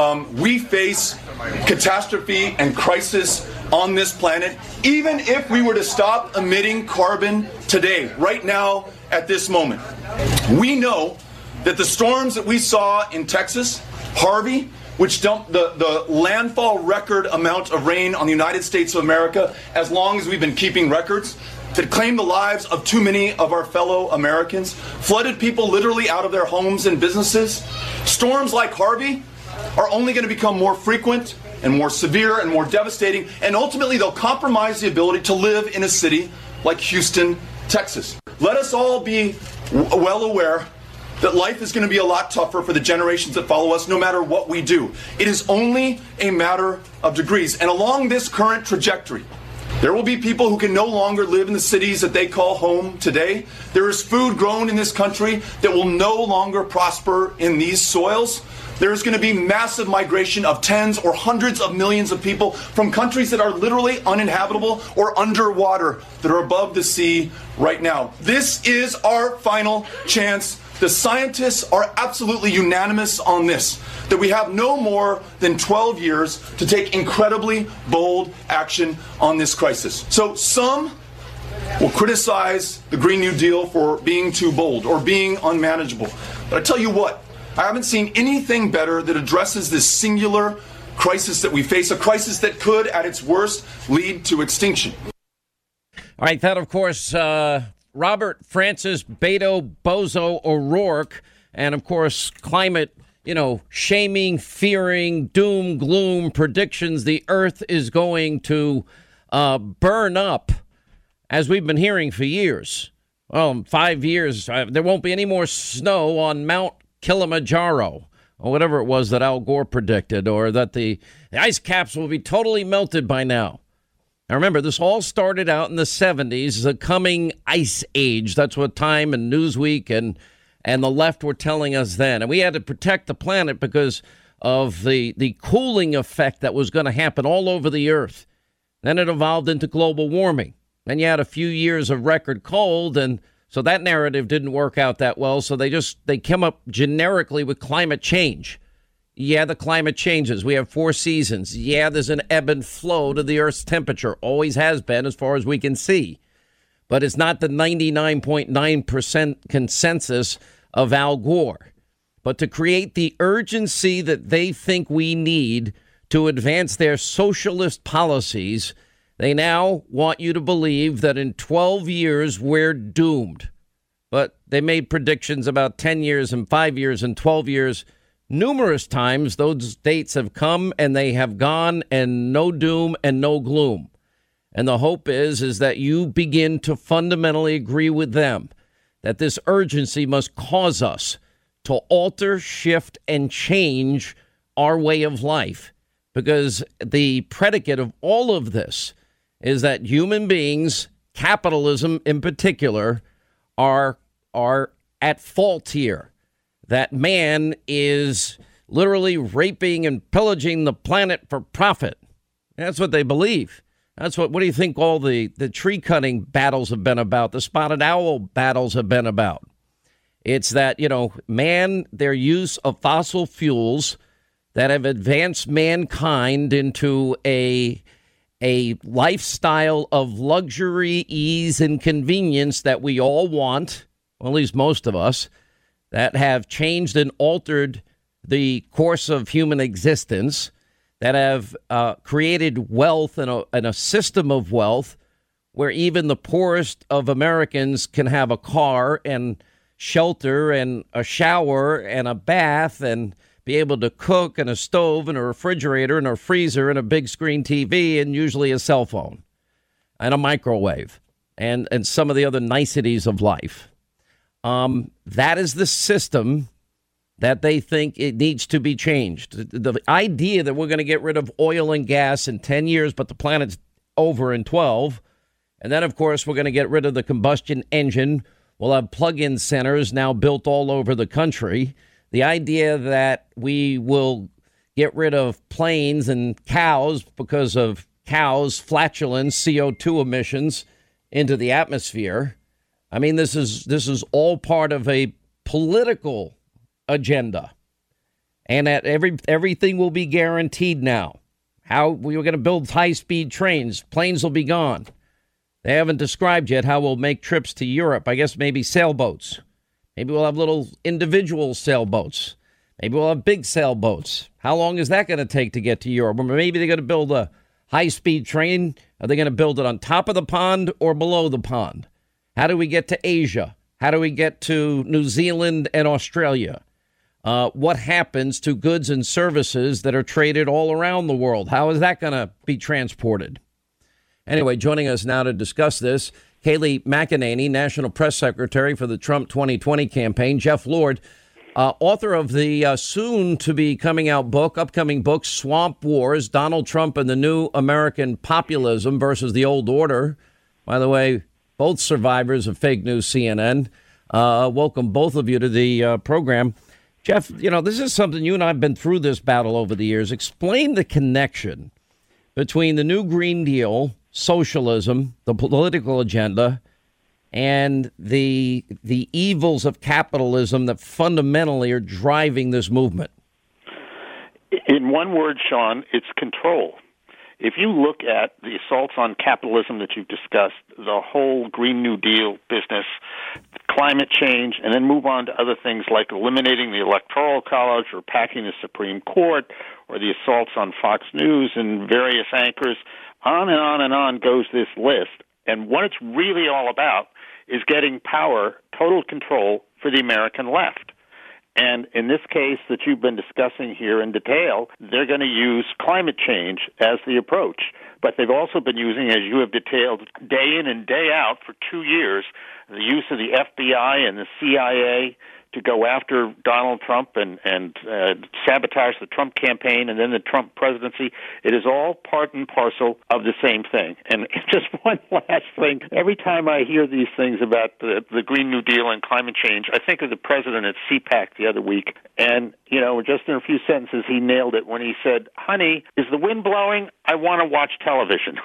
We face catastrophe and crisis on this planet, even if we were to stop emitting carbon today, right now, at this moment. We know that the storms that we saw in Texas, Harvey, which dumped the landfall record amount of rain on the United States of America as long as we've been keeping records, that claimed the lives of too many of our fellow Americans, flooded people literally out of their homes and businesses. Storms like Harvey are only going to become more frequent and more severe and more devastating, and ultimately they'll compromise the ability to live in a city like Houston, Texas. Let us all be well aware that life is going to be a lot tougher for the generations that follow us no matter what we do. It is only a matter of degrees. And along this current trajectory, there will be people who can no longer live in the cities that they call home today. There is food grown in this country that will no longer prosper in these soils. There is going to be massive migration of tens or hundreds of millions of people from countries that are literally uninhabitable or underwater, that are above the sea right now. This is our final chance. The scientists are absolutely unanimous on this, that we have no more than 12 years to take incredibly bold action on this crisis. So some will criticize the Green New Deal for being too bold or being unmanageable. But I tell you what, I haven't seen anything better that addresses this singular crisis that we face, a crisis that could, at its worst, lead to extinction. All right, that, of course, Robert Francis Beto Bozo O'Rourke, and, of course, climate, shaming, fearing, doom, gloom, predictions. The earth is going to burn up, as we've been hearing for years. Well, 5 years, there won't be any more snow on Mount Kilimanjaro, or whatever it was that Al Gore predicted, or that the ice caps will be totally melted by now. Now, remember, this all started out in the 70s, the coming ice age. That's what Time and Newsweek and the left were telling us then. And we had to protect the planet because of the cooling effect that was going to happen all over the earth. Then it evolved into global warming. Then you had a few years of record cold, and so that narrative didn't work out that well. So they came up generically with climate change. Yeah, the climate changes. We have 4 seasons. Yeah, there's an ebb and flow to the Earth's temperature. Always has been, as far as we can see. But it's not the 99.9% consensus of Al Gore. But to create the urgency that they think we need to advance their socialist policies, they now want you to believe that in 12 years we're doomed. But they made predictions about 10 years and 5 years and 12 years. Numerous times those dates have come and they have gone, and no doom and no gloom. And the hope is that you begin to fundamentally agree with them that this urgency must cause us to alter, shift, and change our way of life. Because the predicate of all of this is that human beings, capitalism in particular, are at fault here. That man is literally raping and pillaging the planet for profit. That's what they believe. What do you think all the tree cutting battles have been about? The spotted owl battles have been about. It's that, their use of fossil fuels that have advanced mankind into a lifestyle of luxury, ease, and convenience that we all want, well, at least most of us, that have changed and altered the course of human existence, that have created wealth and a system of wealth where even the poorest of Americans can have a car and shelter and a shower and a bath and be able to cook, and a stove and a refrigerator and a freezer and a big screen TV and usually a cell phone and a microwave and some of the other niceties of life. That is the system that they think it needs to be changed. The idea that we're going to get rid of oil and gas in 10 years, but the planet's over in 12. And then, of course, we're going to get rid of the combustion engine. We'll have plug-in centers now built all over the country. The idea that we will get rid of planes and cows because of cows' flatulence, CO2 emissions into the atmosphere. I mean, this is all part of a political agenda, and that everything will be guaranteed now. How we were going to build high-speed trains, planes will be gone. They haven't described yet how we'll make trips to Europe. I guess maybe sailboats, Maybe we'll have little individual sailboats. Maybe we'll have big sailboats. How long is that going to take to get to Europe? Or maybe they're going to build a high-speed train. Are they going to build it on top of the pond or below the pond? How do we get to Asia? How do we get to New Zealand and Australia? What happens to goods and services that are traded all around the world? How is that going to be transported? Anyway, joining us now to discuss this, Kayleigh McEnany, National Press Secretary for the Trump 2020 campaign. Jeff Lord, author of the soon-to-be upcoming book, Swamp Wars, Donald Trump and the New American Populism versus the Old Order. By the way, both survivors of fake news CNN. Welcome both of you to the program. Jeff, this is something you and I have been through this battle over the years. Explain the connection between the new Green Deal, socialism, the political agenda, and the evils of capitalism that fundamentally are driving this movement. In one word, Sean, it's control. If you look at the assaults on capitalism that you've discussed, the whole Green New Deal business, climate change, and then move on to other things like eliminating the Electoral College or packing the Supreme Court, or the assaults on Fox News and various anchors, on and on and on goes this list. And what it's really all about is getting power, total control for the American left. And in this case that you've been discussing here in detail, they're going to use climate change as the approach. But they've also been using, as you have detailed, day in and day out for 2 years, the use of the FBI and the CIA to go after Donald Trump and sabotage the Trump campaign and then the Trump presidency. It is all part and parcel of the same thing. And just one last thing. Every time I hear these things about the Green New Deal and climate change, I think of the president at CPAC the other week. And, just in a few sentences, he nailed it when he said, "Honey, is the wind blowing? I want to watch television."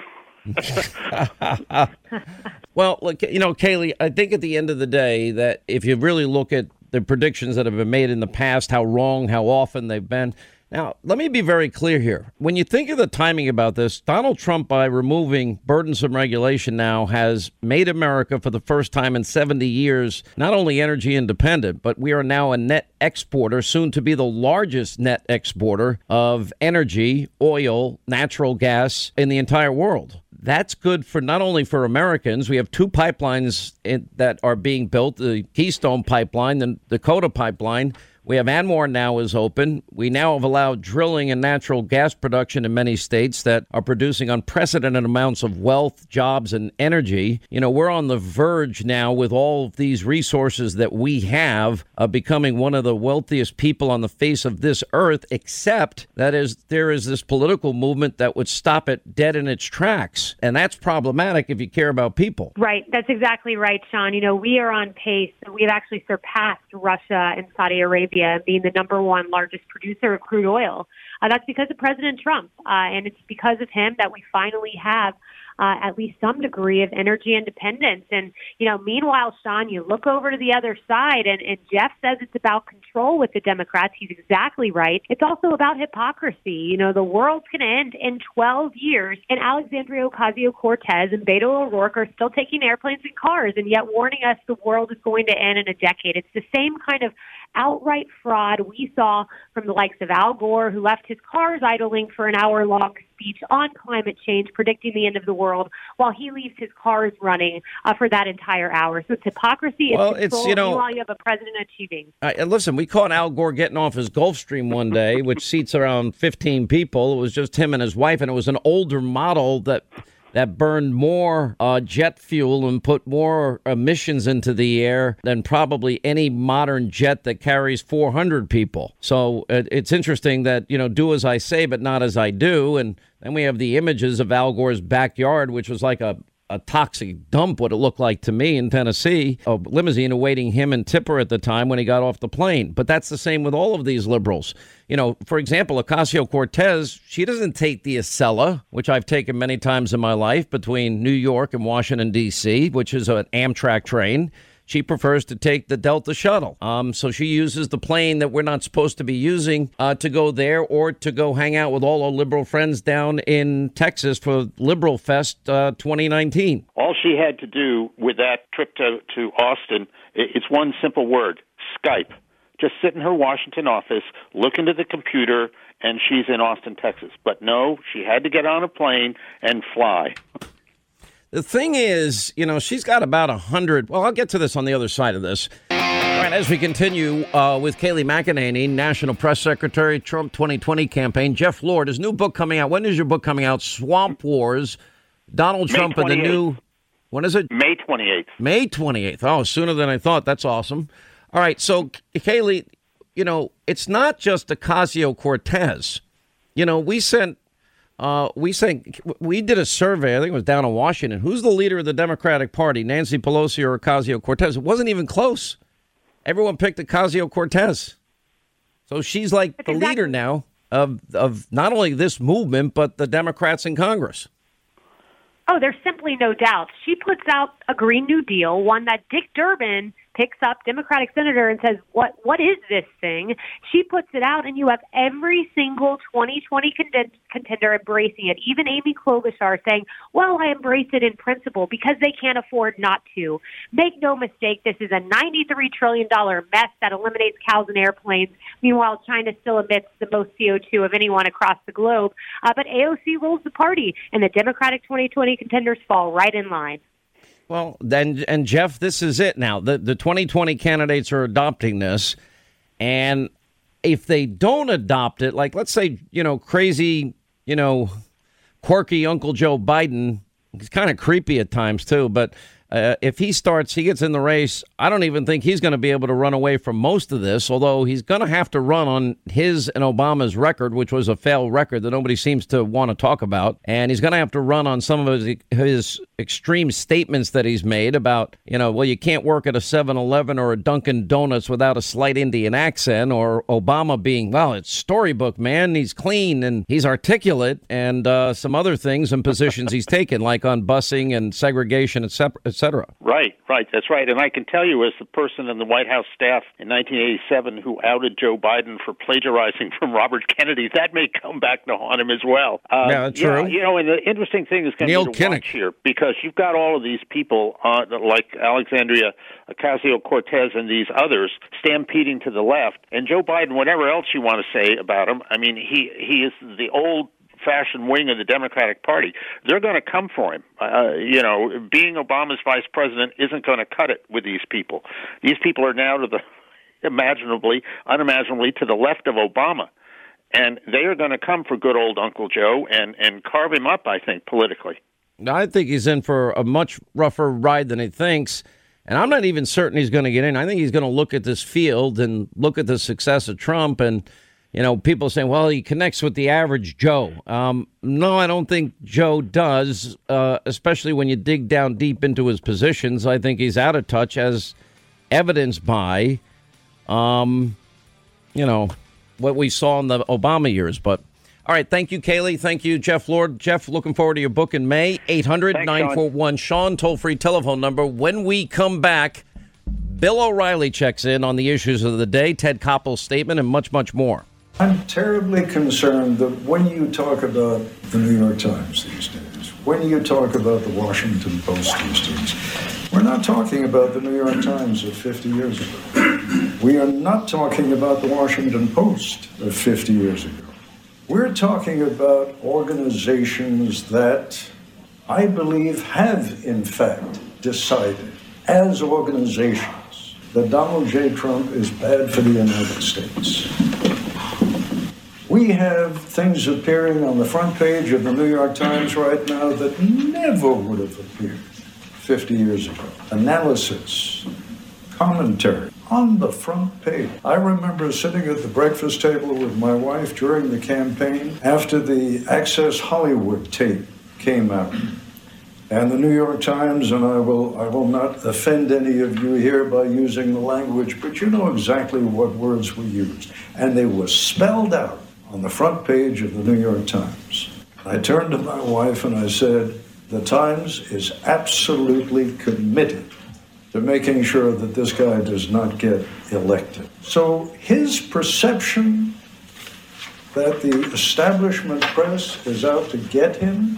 Well, look, Kayleigh, I think at the end of the day that if you really look at the predictions that have been made in the past, how wrong, how often they've been. Now, let me be very clear here. When you think of the timing about this, Donald Trump, by removing burdensome regulation now, has made America for the first time in 70 years, not only energy independent, but we are now a net exporter, soon to be the largest net exporter of energy, oil, natural gas in the entire world. That's good for not only for Americans. We have two pipelines that are being built, the Keystone Pipeline, the Dakota Pipeline. We have ANWR now is open. We now have allowed drilling and natural gas production in many states that are producing unprecedented amounts of wealth, jobs, and energy. We're on the verge now with all of these resources that we have of becoming one of the wealthiest people on the face of this earth, except that there is this political movement that would stop it dead in its tracks. And that's problematic if you care about people. Right. That's exactly right, Sean. We are on pace. We've actually surpassed Russia and Saudi Arabia being the number one largest producer of crude oil. That's because of President Trump, and it's because of him that we finally have at least some degree of energy independence. And, meanwhile, Sean, you look over to the other side, and Jeff says it's about control with the Democrats. He's exactly right. It's also about hypocrisy. The world's going to end in 12 years, and Alexandria Ocasio-Cortez and Beto O'Rourke are still taking airplanes and cars, and yet warning us the world is going to end in a decade. It's the same kind of outright fraud we saw from the likes of Al Gore, who left his cars idling for an hour-long speech on climate change, predicting the end of the world, while he leaves his cars running for that entire hour. So it's hypocrisy. It's control. Meanwhile, you have a president achieving. Listen, we caught Al Gore getting off his Gulfstream one day, which seats around 15 people. It was just him and his wife, and it was an older model that burned more jet fuel and put more emissions into the air than probably any modern jet that carries 400 people. So it's interesting that, do as I say, but not as I do. And then we have the images of Al Gore's backyard, which was like a toxic dump, what it looked like to me in Tennessee, a limousine awaiting him and Tipper at the time when he got off the plane. But that's the same with all of these liberals. For example, Ocasio-Cortez, she doesn't take the Acela, which I've taken many times in my life, between New York and Washington, D.C., which is an Amtrak train. she prefers to take the Delta shuttle. So she uses the plane that we're not supposed to be using to go there or to go hang out with all our liberal friends down in Texas for Liberal Fest 2019. All she had to do with that trip to Austin, it's one simple word, Skype. Just sit in her Washington office, look into the computer, and she's in Austin, Texas. But no, she had to get on a plane and fly. The thing is, she's got about 100. Well, I'll get to this on the other side of this. All right, as we continue with Kayleigh McEnany, National Press Secretary, Trump 2020 campaign. Jeff Lord, his new book coming out. When is your book coming out? Swamp Wars. Donald Trump and the new. When is it? May 28th. May 28th. Oh, sooner than I thought. That's awesome. All right. So, Kayleigh, it's not just Ocasio-Cortez. We did a survey. I think it was down in Washington. Who's the leader of the Democratic Party, Nancy Pelosi or Ocasio-Cortez? It wasn't even close. Everyone picked Ocasio-Cortez. So she's like the leader now of not only this movement, but the Democrats in Congress. Oh, there's simply no doubt. She puts out a Green New Deal, one that Dick Durbin picks up, Democratic senator, and says, what is this thing? She puts it out, and you have every single 2020 contender embracing it. Even Amy Klobuchar saying, well, I embrace it in principle because they can't afford not to. Make no mistake, this is a $93 trillion mess that eliminates cows and airplanes. Meanwhile, China still emits the most CO2 of anyone across the globe. But AOC rules the party, and the Democratic 2020 contenders fall right in line. Well, then, and Jeff, this is it now. The 2020 candidates are adopting this. And if they don't adopt it, like, let's say, crazy, quirky Uncle Joe Biden, he's kind of creepy at times, too. But if he gets in the race, I don't even think he's going to be able to run away from most of this, although he's going to have to run on his and Obama's record, which was a failed record that nobody seems to want to talk about. And he's going to have to run on some of his extreme statements that he's made about, you can't work at a 7-Eleven or a Dunkin' Donuts without a slight Indian accent, or Obama being, it's storybook, man. He's clean and he's articulate, and some other things and positions he's taken, like on busing and segregation, et cetera. Right. That's right. And I can tell you, as the person in the White House staff in 1987 who outed Joe Biden for plagiarizing from Robert Kennedy, that may come back to haunt him as well. Yeah, that's true. And the interesting thing is going to be to watch here, because you've got all of these people like Alexandria Ocasio-Cortez and these others stampeding to the left. And Joe Biden, whatever else you want to say about him, I mean, he is the old-fashioned wing of the Democratic Party. They're going to come for him. Being Obama's vice president isn't going to cut it with these people. These people are now to the unimaginably to the left of Obama. And they are going to come for good old Uncle Joe and carve him up, I think, politically. I think he's in for a much rougher ride than he thinks. And I'm not even certain he's going to get in. I think he's going to look at this field and look at the success of Trump. And, people saying, well, he connects with the average Joe. No, I don't think Joe does, especially when you dig down deep into his positions. I think he's out of touch, as evidenced by, what we saw in the Obama years. But all right. Thank you, Kayleigh. Thank you, Jeff Lord. Jeff, looking forward to your book in May. 800-941-SEAN, toll-free telephone number. When we come back, Bill O'Reilly checks in on the issues of the day, Ted Koppel's statement, and much, much more. I'm terribly concerned that when you talk about the New York Times these days, when you talk about the Washington Post these days, we're not talking about the New York Times of 50 years ago. We are not talking about the Washington Post of 50 years ago. We're talking about organizations that I believe have, in fact, decided as organizations that Donald J. Trump is bad for the United States. We have things appearing on the front page of the New York Times right now that never would have appeared 50 years ago. Analysis, commentary on the front page. I remember sitting at the breakfast table with my wife during the campaign after the Access Hollywood tape came out. And the New York Times, and I will not offend any of you here by using the language, but you know exactly what words we used. And they were spelled out on the front page of the New York Times. I turned to my wife and I said, the Times is absolutely committed to making sure that this guy does not get elected. So his perception that the establishment press is out to get him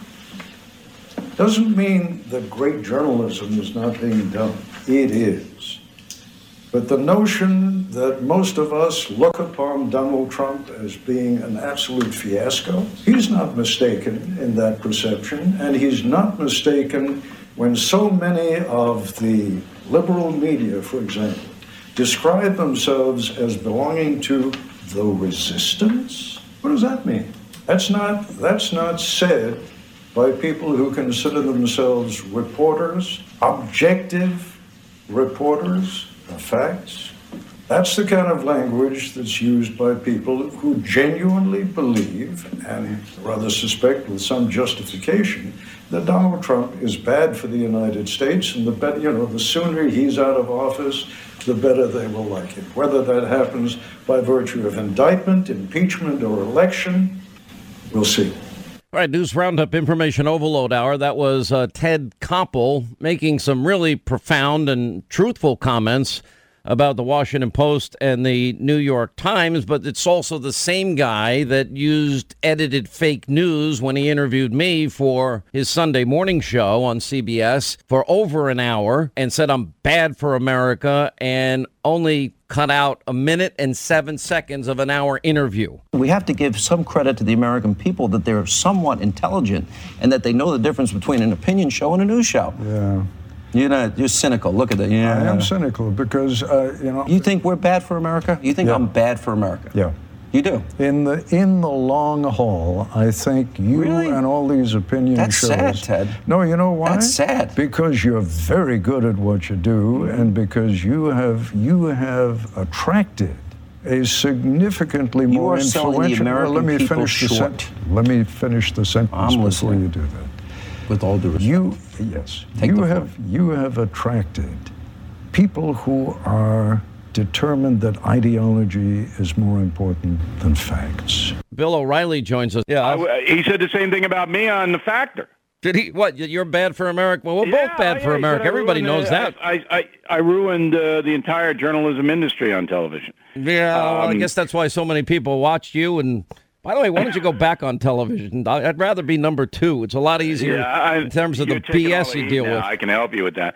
doesn't mean that great journalism is not being done. It is. But the notion that most of us look upon Donald Trump as being an absolute fiasco, he's not mistaken in that perception, and he's not mistaken when so many of the liberal media, for example, describe themselves as belonging to the resistance. What does that mean? That's not said by people who consider themselves reporters, objective reporters of facts. That's the kind of language that's used by people who genuinely believe, and rather suspect with some justification, that Donald Trump is bad for the United States, and the sooner he's out of office, the better they will like it. Whether that happens by virtue of indictment, impeachment, or election, we'll see. All right, News Roundup Information Overload Hour. That was Ted Koppel making some really profound and truthful comments about the Washington Post and the New York Times, but it's also the same guy that used edited fake news when he interviewed me for his Sunday morning show on CBS for over an hour and said I'm bad for America and only cut out a minute and 7 seconds of an hour interview. We have to give some credit to the American people that they're somewhat intelligent and that they know the difference between an opinion show and a news show. Yeah. You're cynical. Look at that. Yeah. I am cynical because, You think we're bad for America? You think I'm bad for America? Yeah. You do? In the long haul, I think you and all these opinion shows... That's sad, Ted. No, you know why? That's sad. Because you're very good at what you do, and because you have attracted a significantly more influential... You are selling the American people short. Let me finish the sentence before you do that. With all due respect. You have attracted people who are determined that ideology is more important than facts. Bill O'Reilly joins us. Yeah, he said the same thing about me on The Factor. Did he? What? You're bad for America? Well, we're both bad for America. Everybody knows that. I ruined the entire journalism industry on television. Yeah, well, I guess that's why so many people watched you. And by the way, why don't you go back on television? I'd rather be number two. It's a lot easier in terms of the BS you deal with. I can help you with that.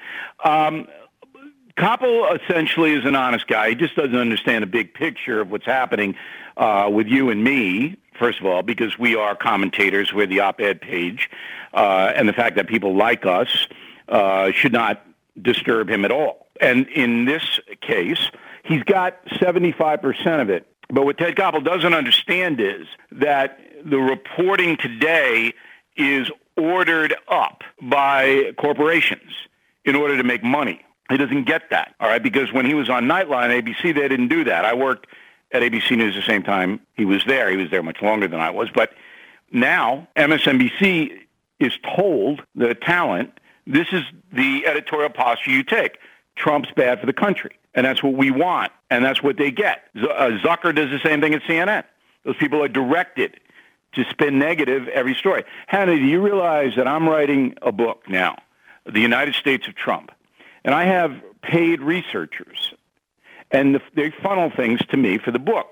Koppel essentially is an honest guy. He just doesn't understand the big picture of what's happening with you and me, first of all, because we are commentators. We're the op-ed page. And the fact that people like us should not disturb him at all. And in this case, he's got 75% of it. But what Ted Koppel doesn't understand is that the reporting today is ordered up by corporations in order to make money. He doesn't get that, all right, because when he was on Nightline, ABC, they didn't do that. I worked at ABC News the same time he was there. He was there much longer than I was. But now MSNBC is told the talent, this is the editorial posture you take. Trump's bad for the country. And that's what we want, and that's what they get. Zucker does the same thing at CNN. Those people are directed to spin negative every story. Hannah, do you realize that I'm writing a book now, The United States of Trump? And I have paid researchers, and they funnel things to me for the book.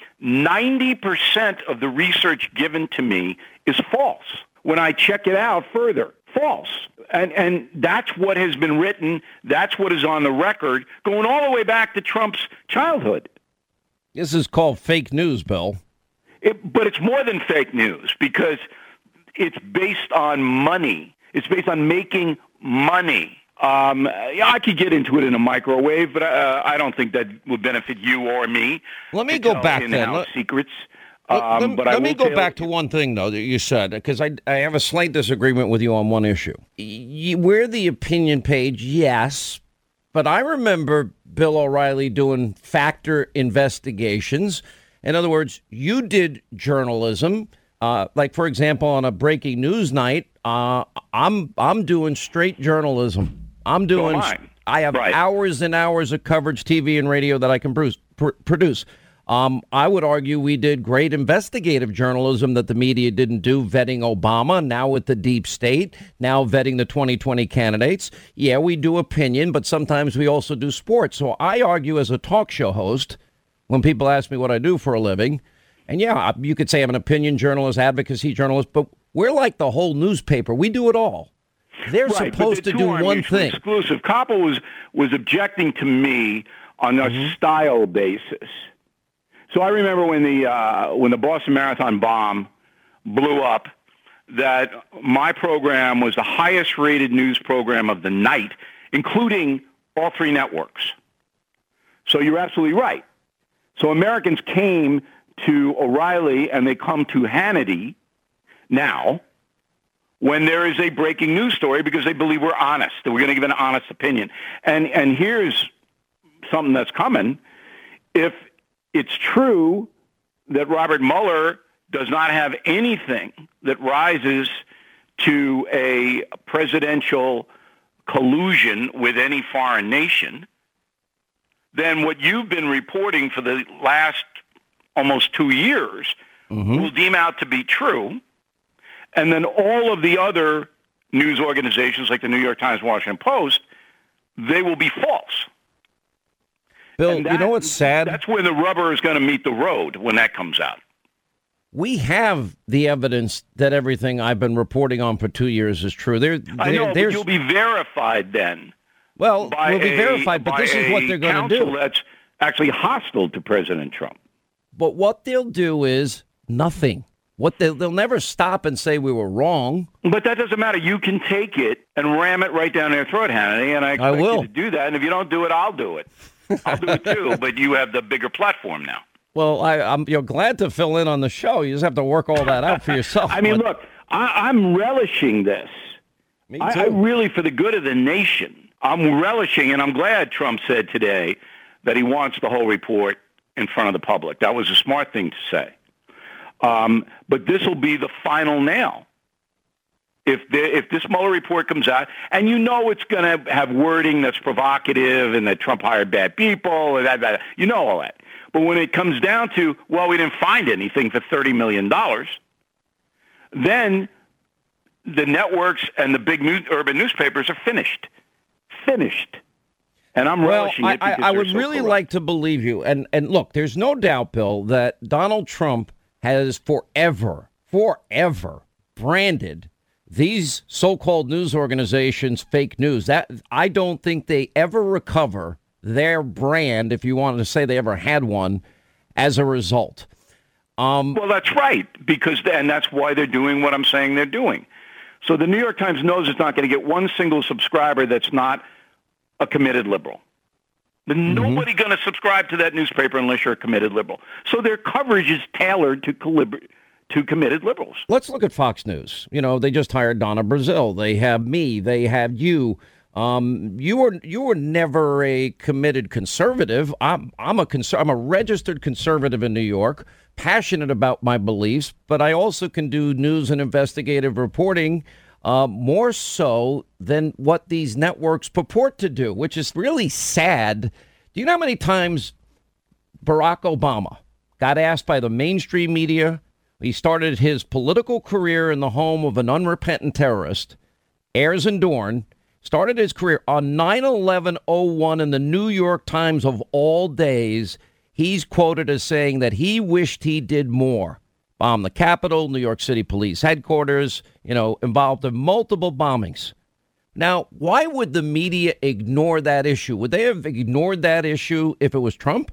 90% of the research given to me is false. When I check it out further, false. And that's what has been written. That's what is on the record, going all the way back to Trump's childhood. This is called fake news, Bill. But it's more than fake news because it's based on money. It's based on making money. I could get into it in a microwave, but I don't think that would benefit you or me. Let me go back then. Secrets. Let me go back to one thing, though, that you said, because I have a slight disagreement with you on one issue. We're the opinion page, yes, but I remember Bill O'Reilly doing factor investigations. In other words, you did journalism. Like, for example, on a breaking news night, I'm doing straight journalism. I have hours and hours of coverage, TV and radio, that I can produce. I would argue we did great investigative journalism that the media didn't do, vetting Obama, now with the deep state, now vetting the 2020 candidates. Yeah, we do opinion, but sometimes we also do sports. So I argue as a talk show host, when people ask me what I do for a living, and yeah, you could say I'm an opinion journalist, advocacy journalist, but we're like the whole newspaper. We do it all. They're supposed to do one thing. Exclusive. Koppel was objecting to me on a style basis. So I remember when the Boston Marathon bomb blew up, that my program was the highest rated news program of the night, including all three networks. So you're absolutely right. So Americans came to O'Reilly and they come to Hannity now when there is a breaking news story because they believe we're honest, that we're going to give an honest opinion. And here's something that's coming. If it's true that Robert Mueller does not have anything that rises to a presidential collusion with any foreign nation, then what you've been reporting for the last almost 2 years will deem out to be true. And then all of the other news organizations like the New York Times, Washington Post, they will be false. Bill, you know what's sad? That's where the rubber is going to meet the road when that comes out. We have the evidence that everything I've been reporting on for 2 years is true. I know, but you'll be verified then. Well, we'll be verified, but this is what they're going to do. That's actually hostile to President Trump. But what they'll do is nothing. They'll never stop and say we were wrong. But that doesn't matter. You can take it and ram it right down their throat, Hannity, and I expect you to do that. And if you don't do it, I'll do it. I'll do it too, but you have the bigger platform now. Well, I'm glad to fill in on the show. You just have to work all that out for yourself. I mean, look, I'm relishing this. Me too. I really, for the good of the nation, I'm relishing, and I'm glad Trump said today that he wants the whole report in front of the public. That was a smart thing to say. But this will be the final nail. If this Mueller report comes out, and you know it's going to have wording that's provocative and that Trump hired bad people, and that, you know all that. But when it comes down to, well, we didn't find anything for $30 million, then the networks and the big urban newspapers are finished. And I'm relishing it because I would so really corrupt. like to believe you. And look, there's no doubt, Bill, that Donald Trump has forever branded these so-called news organizations fake news. That I don't think they ever recover their brand, if you wanted to say they ever had one, as a result. Well, that's right, and that's why they're doing what I'm saying they're doing. So the New York Times knows it's not going to get one single subscriber that's not a committed liberal. Nobody going to subscribe to that newspaper unless you're a committed liberal. So their coverage is tailored to committed liberals. Let's look at Fox News. You know, they just hired Donna Brazile. They have me. They have you. You were never a committed conservative. I'm a registered conservative in New York, passionate about my beliefs, but I also can do news and investigative reporting more so than what these networks purport to do, which is really sad. Do you know how many times Barack Obama got asked by the mainstream media? He started his political career in the home of an unrepentant terrorist, Ayers and Dorn, started his career on 9/11/01 in the New York Times of all days. He's quoted as saying that he wished he did more. Bombed the Capitol, New York City Police Headquarters, involved in multiple bombings. Now, why would the media ignore that issue? Would they have ignored that issue if it was Trump?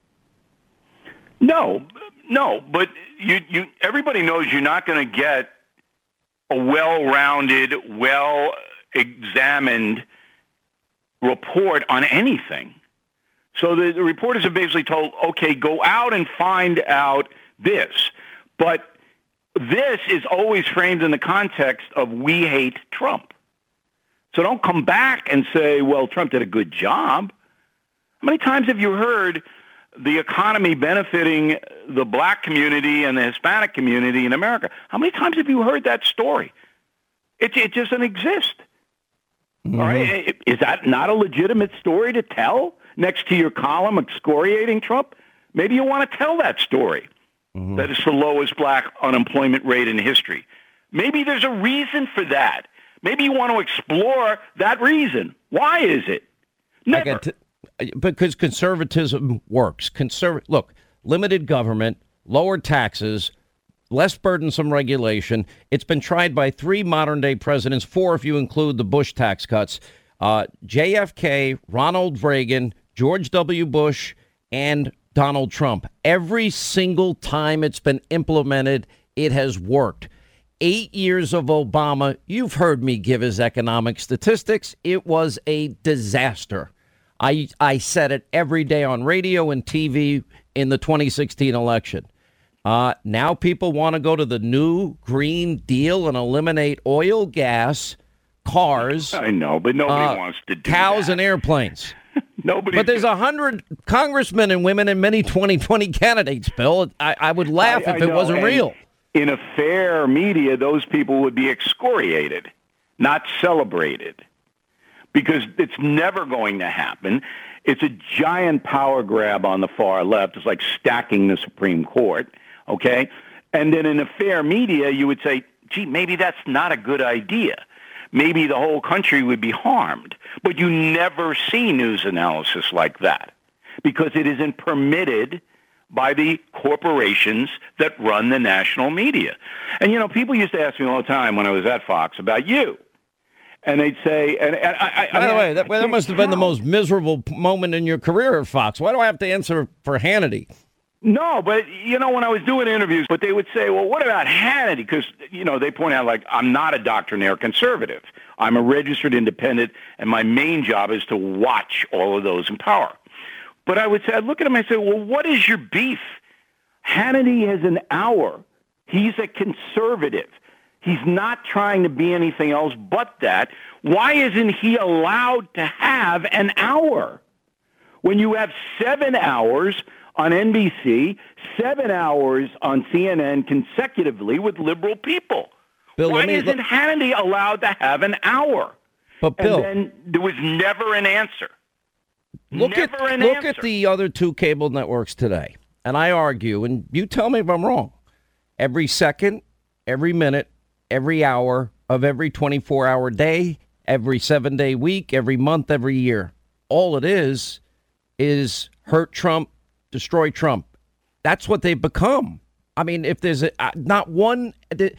No, but you everybody knows you're not going to get a well-rounded, well-examined report on anything. So the reporters are basically told, okay, go out and find out this. But this is always framed in the context of we hate Trump. So don't come back and say, well, Trump did a good job. How many times have you heard the economy benefiting the black community and the Hispanic community in America? How many times have you heard that story? It just doesn't exist. Mm-hmm. All right? Is that not a legitimate story to tell next to your column excoriating Trump? Maybe you want to tell that story, that it's the lowest black unemployment rate in history. Maybe there's a reason for that. Maybe you want to explore that reason. Why is it? Never. Because conservatism works. Look, limited government, lower taxes, less burdensome regulation. It's been tried by 3 modern-day presidents, 4 if you include the Bush tax cuts. JFK, Ronald Reagan, George W. Bush, and Donald Trump. Every single time it's been implemented, it has worked. 8 years of Obama, you've heard me give his economic statistics. It was a disaster. I said it every day on radio and TV in the 2016 election. Now people want to go to the new Green Deal and eliminate oil, gas, cars. I know, but nobody wants to do cows that. and airplanes. Nobody. But there's 100 congressmen and women and many 2020 candidates, Bill. I would laugh if it wasn't real. In a fair media, those people would be excoriated, not celebrated, because it's never going to happen. It's a giant power grab on the far left. It's like stacking the Supreme Court, okay? And then in a fair media, you would say, gee, maybe that's not a good idea. Maybe the whole country would be harmed. But you never see news analysis like that because it isn't permitted by the corporations that run the national media. And, people used to ask me all the time when I was at Fox about you. And they'd say, by the way, that must have been the most miserable moment in your career at Fox. Why do I have to answer for Hannity? No, but, when I was doing interviews, but they would say, well, what about Hannity? Because, they point out, like, I'm not a doctrinaire conservative. I'm a registered independent, and my main job is to watch all of those in power. But I'd look at him and I'd say, well, what is your beef? Hannity has an hour. He's a conservative. He's not trying to be anything else but that. Why isn't he allowed to have an hour? When you have 7 hours on NBC, 7 hours on CNN consecutively with liberal people. Bill, why isn't Hannity allowed to have an hour? But Bill, and then there was never an answer. Look at the other 2 cable networks today, and I argue, and you tell me if I'm wrong. Every second, every minute, every hour of every 24-hour day, every 7-day week, every month, every year. All it is hurt Trump, destroy Trump. That's what they've become. I mean, if there's not one,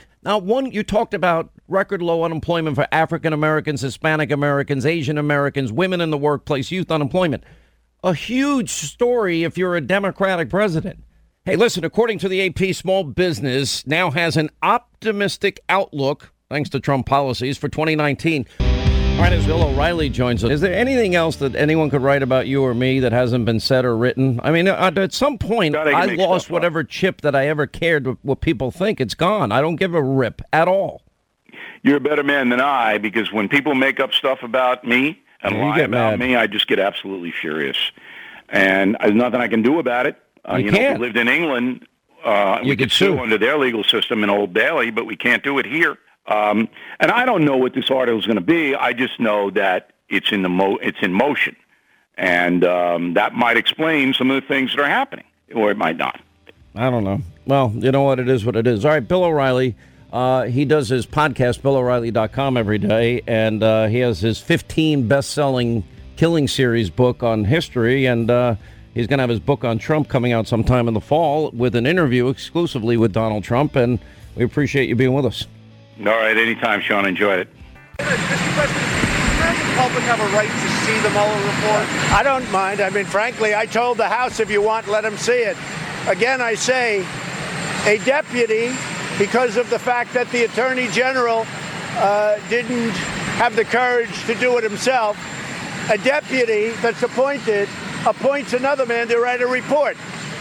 you talked about record low unemployment for African Americans, Hispanic Americans, Asian Americans, women in the workplace, youth unemployment. A huge story if you're a Democratic president. Hey, listen, according to the AP, small business now has an optimistic outlook, thanks to Trump policies, for 2019. All right, as Bill O'Reilly joins us, is there anything else that anyone could write about you or me that hasn't been said or written? I mean, at some point, I lost whatever chip that I ever cared what people think. It's gone. I don't give a rip at all. You're a better man than I, because when people make up stuff about me and lie about me, I just get absolutely furious. And there's nothing I can do about it. You can't. We lived in England. We could sue under their legal system in Old Bailey, but we can't do it here. And I don't know what this article is going to be. I just know that it's in motion, and that might explain some of the things that are happening, or it might not. I don't know. Well, you know what? It is what it is. All right, Bill O'Reilly. He does his podcast, BillO'Reilly.com, every day, and he has his 15 best-selling Killing Series book on history, and he's going to have his book on Trump coming out sometime in the fall with an interview exclusively with Donald Trump, and we appreciate you being with us. All right, anytime, Sean. Enjoyed it. Mr. President, does the public have a right to see the Mueller report? I don't mind. I mean, frankly, I told the House, if you want, let them see it. Again, I say, a deputy, because of the fact that the Attorney General didn't have the courage to do it himself, a deputy that's appointed appoints another man to write a report.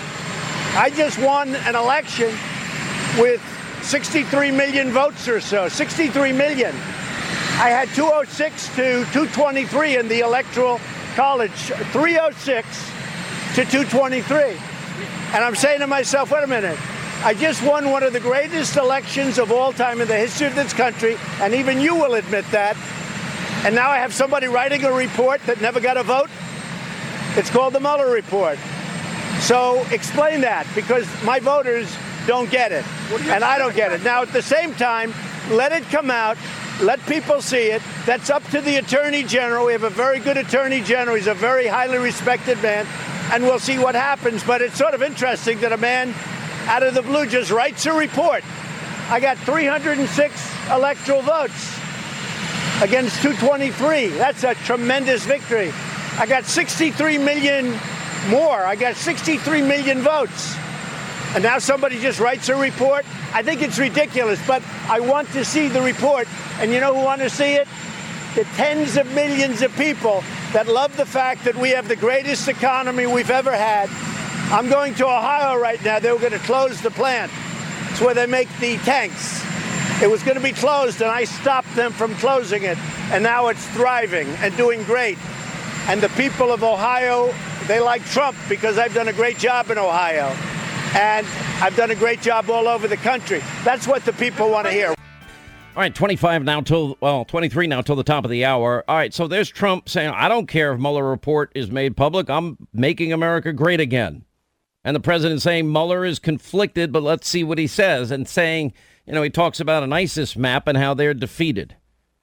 I just won an election with 63 million votes or so, 63 million. I had 206 to 223 in the Electoral College, 306 to 223. And I'm saying to myself, wait a minute, I just won one of the greatest elections of all time in the history of this country, and even you will admit that. And now I have somebody writing a report that never got a vote. It's called the Mueller report. So explain that, because my voters don't get it, and I don't get it. Now, at the same time, let it come out. Let people see it. That's up to the Attorney General. We have a very good Attorney General. He's a very highly respected man, and we'll see what happens. But it's sort of interesting that a man out of the blue just writes a report. I got 306 electoral votes against 223. That's a tremendous victory. I got 63 million more. I got 63 million votes. And now somebody just writes a report. I think it's ridiculous, but I want to see the report. And you know who want to see it? The tens of millions of people that love the fact that we have the greatest economy we've ever had. I'm going to Ohio right now. They were going to close the plant. It's where they make the tanks. It was going to be closed, and I stopped them from closing it. And now it's thriving and doing great. And the people of Ohio, they like Trump because I've done a great job in Ohio. And I've done a great job all over the country. That's what the people want to hear. All right, 23 now till the top of the hour. All right, so there's Trump saying, I don't care if Mueller report is made public. I'm making America great again. And the president saying Mueller is conflicted, but let's see what he says. And saying, he talks about an ISIS map and how they're defeated.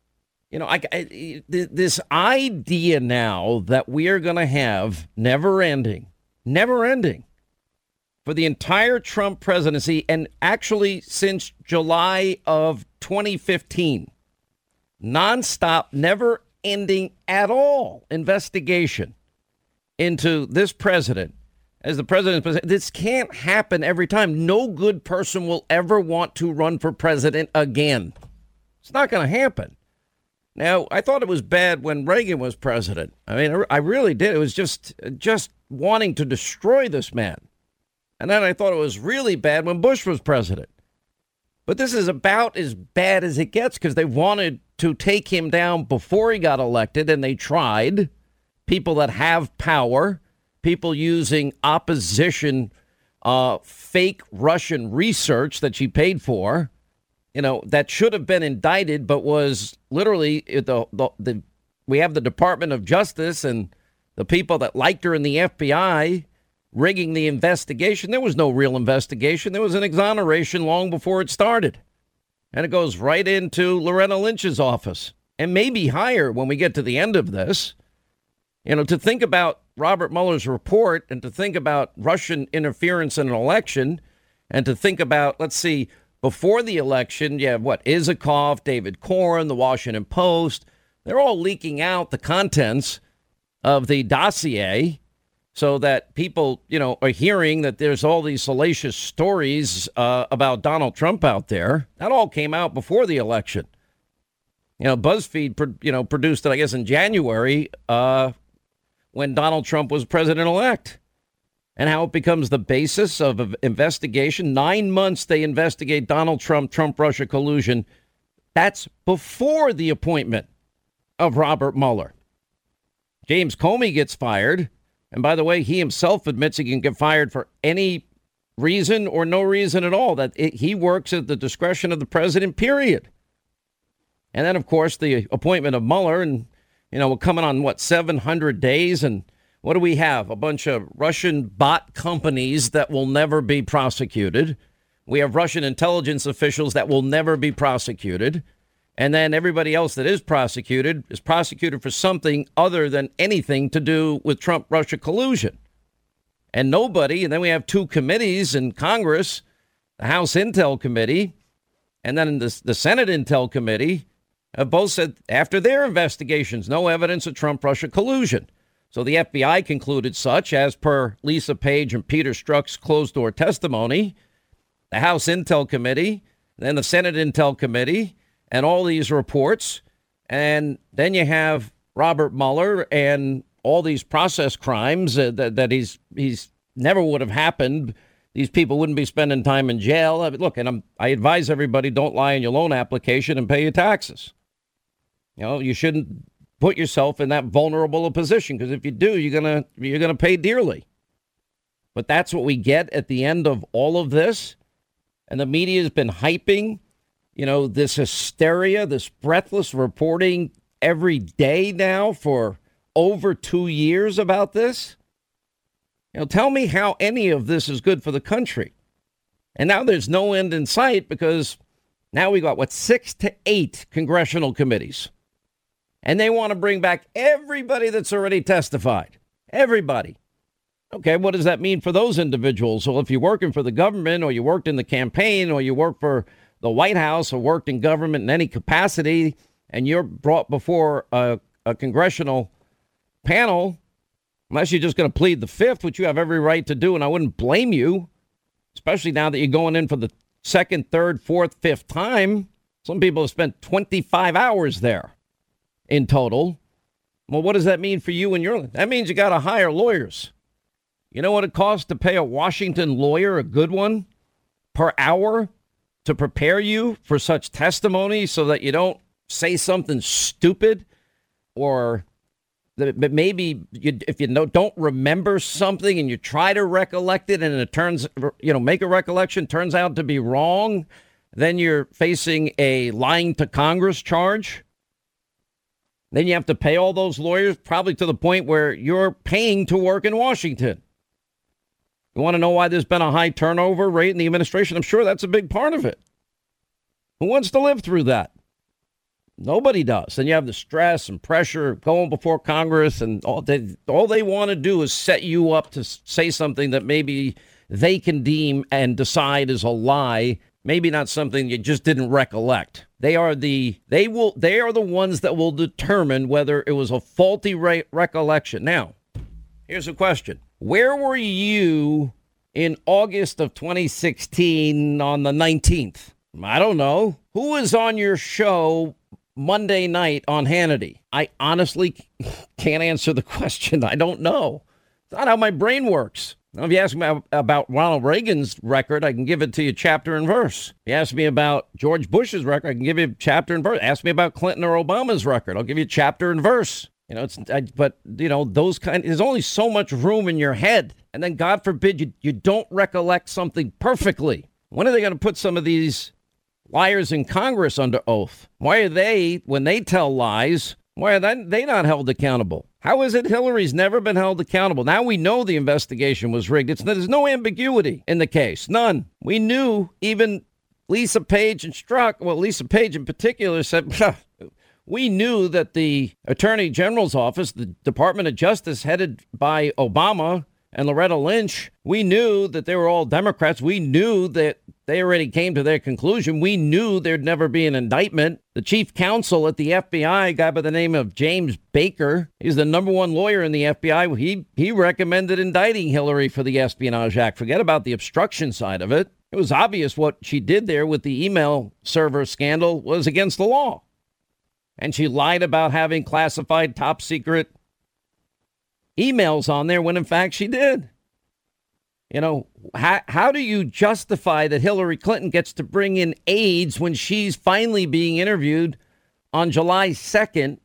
This idea now that we are going to have never ending for the entire Trump presidency, and actually since July of 2015, nonstop, never ending at all investigation into this president. As the president, this can't happen every time. No good person will ever want to run for president again. It's not going to happen. Now, I thought it was bad when Reagan was president. I mean, I really did. It was just wanting to destroy this man. And then I thought it was really bad when Bush was president. But this is about as bad as it gets, because they wanted to take him down before he got elected, and they tried. People that have power, people using opposition, fake Russian research that she paid for, that should have been indicted, but was literally we have the Department of Justice and the people that liked her in the FBI rigging the investigation. There was no real investigation. There was an exoneration long before it started. And it goes right into Loretta Lynch's office, and maybe higher when we get to the end of this. To think about Robert Mueller's report, and to think about Russian interference in an election, and to think about, let's see, before the election, you have Isikoff, David Corn, the Washington Post. They're all leaking out the contents of the dossier so that people, are hearing that there's all these salacious stories about Donald Trump out there. That all came out before the election. BuzzFeed, produced it, I guess, in January when Donald Trump was president-elect, and how it becomes the basis of an investigation. 9 months they investigate Donald Trump, Trump-Russia collusion. That's before the appointment of Robert Mueller. James Comey gets fired. And by the way, he himself admits he can get fired for any reason or no reason at all, that he works at the discretion of the president, period. And then, of course, the appointment of Mueller, and, we're coming on, 700 days. And what do we have? A bunch of Russian bot companies that will never be prosecuted. We have Russian intelligence officials that will never be prosecuted. And then everybody else that is prosecuted for something other than anything to do with Trump-Russia collusion. And nobody, and then we have two committees in Congress, the House Intel Committee, and then the Senate Intel Committee, have both said after their investigations, no evidence of Trump-Russia collusion. So the FBI concluded such, as per Lisa Page and Peter Strzok's closed-door testimony. The House Intel Committee, then the Senate Intel Committee, and all these reports. And then you have Robert Mueller and all these process crimes that he's never would have happened. These people wouldn't be spending time in jail. I mean, look, and I advise everybody, don't lie in your loan application and pay your taxes. You shouldn't put yourself in that vulnerable a position, because if you do, you're gonna pay dearly. But that's what we get at the end of all of this. And the media has been hyping this hysteria, this breathless reporting every day now for over 2 years about this. Tell me how any of this is good for the country. And now there's no end in sight because now we got, 6 to 8 congressional committees. And they want to bring back everybody that's already testified. Everybody. Okay, what does that mean for those individuals? Well, if you're working for the government or you worked in the campaign or you work for the White House or worked in government in any capacity and you're brought before a congressional panel, unless you're just going to plead the fifth, which you have every right to do, and I wouldn't blame you, especially now that you're going in for the second, third, fourth, fifth time. Some people have spent 25 hours there in total. Well, what does that mean for you and your? That means you got to hire lawyers. You know what it costs to pay a Washington lawyer, a good one, per hour to prepare you for such testimony so that you don't say something stupid or that maybe if you don't remember something and you try to recollect it and it turns, make a recollection, turns out to be wrong, then you're facing a lying to Congress charge. Then you have to pay all those lawyers, probably to the point where you're paying to work in Washington. You want to know why there's been a high turnover rate in the administration? I'm sure that's a big part of it. Who wants to live through that? Nobody does. Then you have the stress and pressure going before Congress, and all they want to do is set you up to say something that maybe they can deem and decide is a lie, maybe not something you just didn't recollect. They are the ones that will determine whether it was a faulty recollection. Now, here's a question. Where were you in August of 2016 on the 19th? I don't know. Who was on your show Monday night on Hannity? I honestly can't answer the question. I don't know. It's not how my brain works. Now, if you ask me about Ronald Reagan's record, I can give it to you chapter and verse. If you ask me about George Bush's record, I can give you chapter and verse. Ask me about Clinton or Obama's record, I'll give you chapter and verse. Those there's only so much room in your head. And then, God forbid, you don't recollect something perfectly. When are they going to put some of these liars in Congress under oath? Why are they, when they tell lies, why are they not held accountable? How is it Hillary's never been held accountable? Now we know the investigation was rigged. There's no ambiguity in the case. None. We knew. Even Lisa Page and Strzok, Lisa Page in particular said, we knew that the Attorney General's office, the Department of Justice headed by Obama and Loretta Lynch, we knew that they were all Democrats. We knew that they already came to their conclusion. We knew there'd never be an indictment. The chief counsel at the FBI, a guy by the name of James Baker, he's the number one lawyer in the FBI. He recommended indicting Hillary for the Espionage Act. Forget about the obstruction side of it. It was obvious what she did there with the email server scandal was against the law. And she lied about having classified top secret emails on there when in fact she did. How do you justify that Hillary Clinton gets to bring in aides when she's finally being interviewed on July 2nd,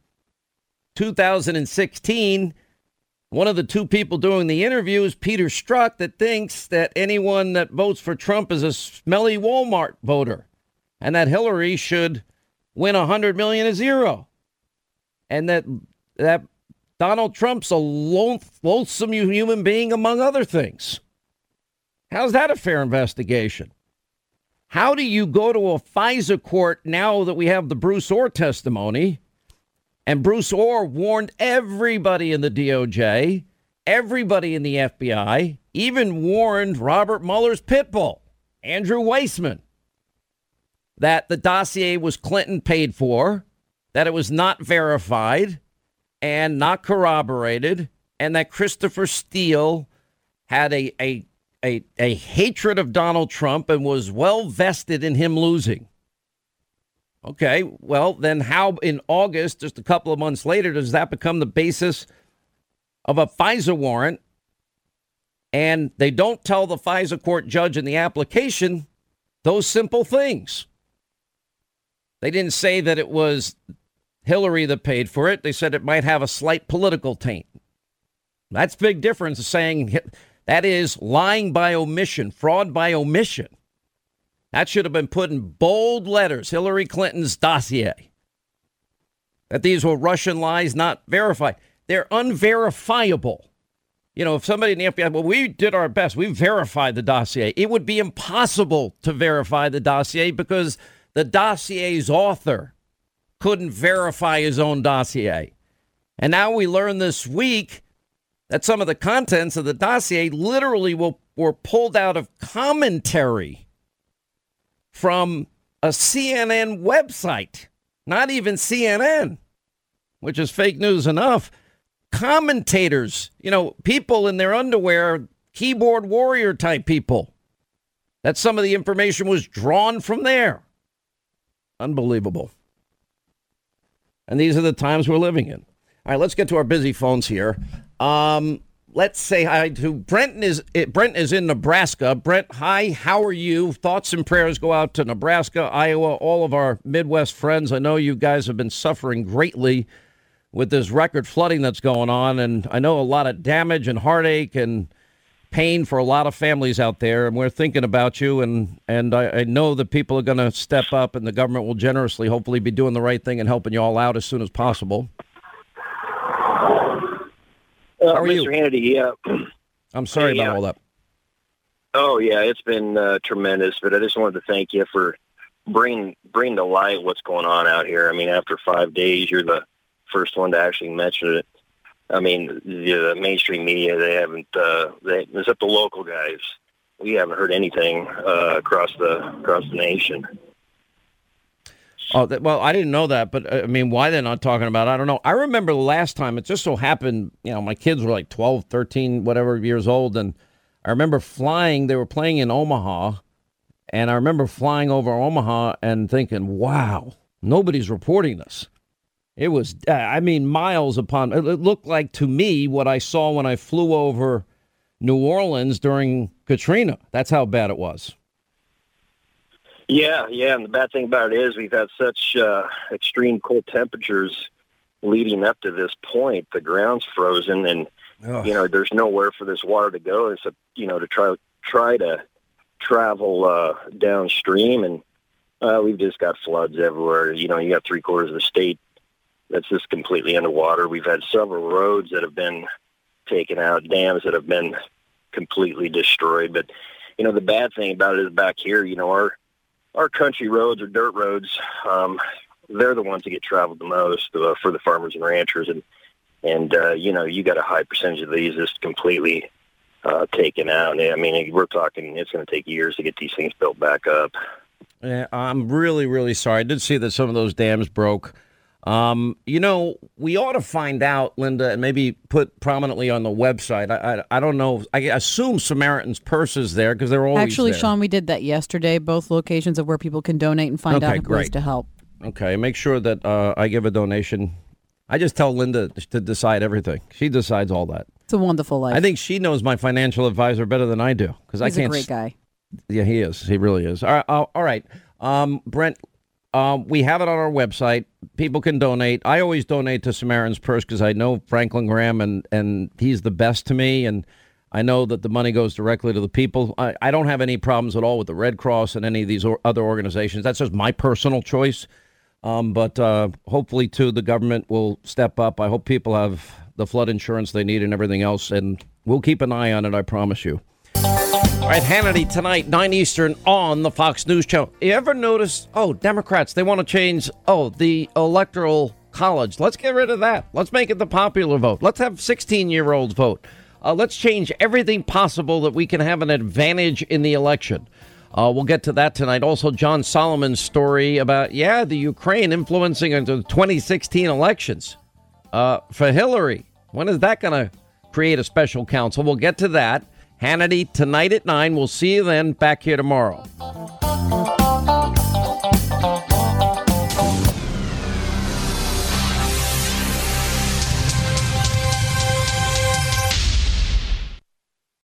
2016? One of the two people doing the interview is Peter Strzok, that thinks that anyone that votes for Trump is a smelly Walmart voter and that Hillary should win 100 million to 0. And that Donald Trump's a loathsome human being, among other things. How's that a fair investigation? How do you go to a FISA court now that we have the Bruce Orr testimony? And Bruce Orr warned everybody in the DOJ, everybody in the FBI, even warned Robert Mueller's pit bull, Andrew Weissman, that the dossier was Clinton paid for, that it was not verified and not corroborated, and that Christopher Steele had a hatred of Donald Trump and was well vested in him losing. Okay, well, then how in August, just a couple of months later, does that become the basis of a FISA warrant? And they don't tell the FISA court judge in the application those simple things. They didn't say that it was Hillary that paid for it. They said it might have a slight political taint. That's a big difference, saying that is lying by omission, fraud by omission. That should have been put in bold letters, Hillary Clinton's dossier, that these were Russian lies not verified. They're unverifiable. You know, if somebody in the FBI, well, we did our best. We verified the dossier. It would be impossible to verify the dossier because the dossier's author couldn't verify his own dossier. And now we learn this week that some of the contents of the dossier literally were pulled out of commentary from a CNN website, not even CNN, which is fake news enough. Commentators, you know, people in their underwear, keyboard warrior type people, that some of the information was drawn from there. Unbelievable. And these are the times we're living in. All right, let's get to our busy phones here. Let's say hi to Brent is in Nebraska. Brent, hi, how are you? Thoughts and prayers go out to Nebraska, Iowa, all of our Midwest friends. I know you guys have been suffering greatly with this record flooding that's going on, and I know a lot of damage and heartache and pain for a lot of families out there, and we're thinking about you, and I know that people are going to step up, and the government will generously hopefully be doing the right thing and helping you all out as soon as possible. How are Mr. you? Hannity, yeah. I'm sorry about all that. Oh, yeah, it's been tremendous, but I just wanted to thank you for bringing to light what's going on out here. I mean, after 5 days, you're the first one to actually mention it. I mean, the mainstream media, they haven't, except the local guys, we haven't heard anything across the nation. Oh, well, I didn't know that, but I mean, why they're not talking about it, I don't know. I remember the last time, it just so happened, you know, my kids were like 12, 13, whatever years old, and I remember flying, they were playing in Omaha, and I remember flying over Omaha and thinking, wow, nobody's reporting this. It was, I mean, miles upon, it looked like to me what I saw when I flew over New Orleans during Katrina. That's how bad it was. Yeah, and the bad thing about it is we've had such extreme cold temperatures leading up to this point. The ground's frozen, and you know there's nowhere for this water to go except to try to travel downstream, and we've just got floods everywhere. You know, you got 3/4 of the state that's just completely underwater. We've had several roads that have been taken out, dams that have been completely destroyed. But you know, the bad thing about it is back here, you know, our country roads or dirt roads, they're the ones that get traveled the most for the farmers and ranchers. And you know, you got a high percentage of these just completely taken out. I mean, we're talking it's going to take years to get these things built back up. Yeah, I'm really, really sorry. I did see that some of those dams broke. You know, we ought to find out, Linda, and maybe put prominently on the website. I don't know. I assume Samaritan's Purse is there because they're always Actually, there. Sean, we did that yesterday, both locations of where people can donate and find out ways to help. Okay, make sure that I give a donation. I just tell Linda to decide everything. She decides all that. It's a wonderful life. I think she knows my financial advisor better than I do. Because He's a great guy. Yeah, he is. He really is. All right. Brent, we have it on our website. People can donate. I always donate to Samaritan's Purse because I know Franklin Graham, and he's the best to me, and I know that the money goes directly to the people. I don't have any problems at all with the Red Cross and any of these other organizations. That's just my personal choice. But hopefully, too, the government will step up. I hope people have the flood insurance they need and everything else, and we'll keep an eye on it, I promise you. All right, Hannity tonight, 9 Eastern on the Fox News Channel. You ever notice, Democrats, they want to change, the Electoral College. Let's get rid of that. Let's make it the popular vote. Let's have 16-year-olds vote. Let's change everything possible that we can have an advantage in the election. We'll get to that tonight. Also, John Solomon's story about, the Ukraine influencing into the 2016 elections. For Hillary, when is that going to create a special counsel? We'll get to that. Hannity tonight at 9. We'll see you then back here tomorrow.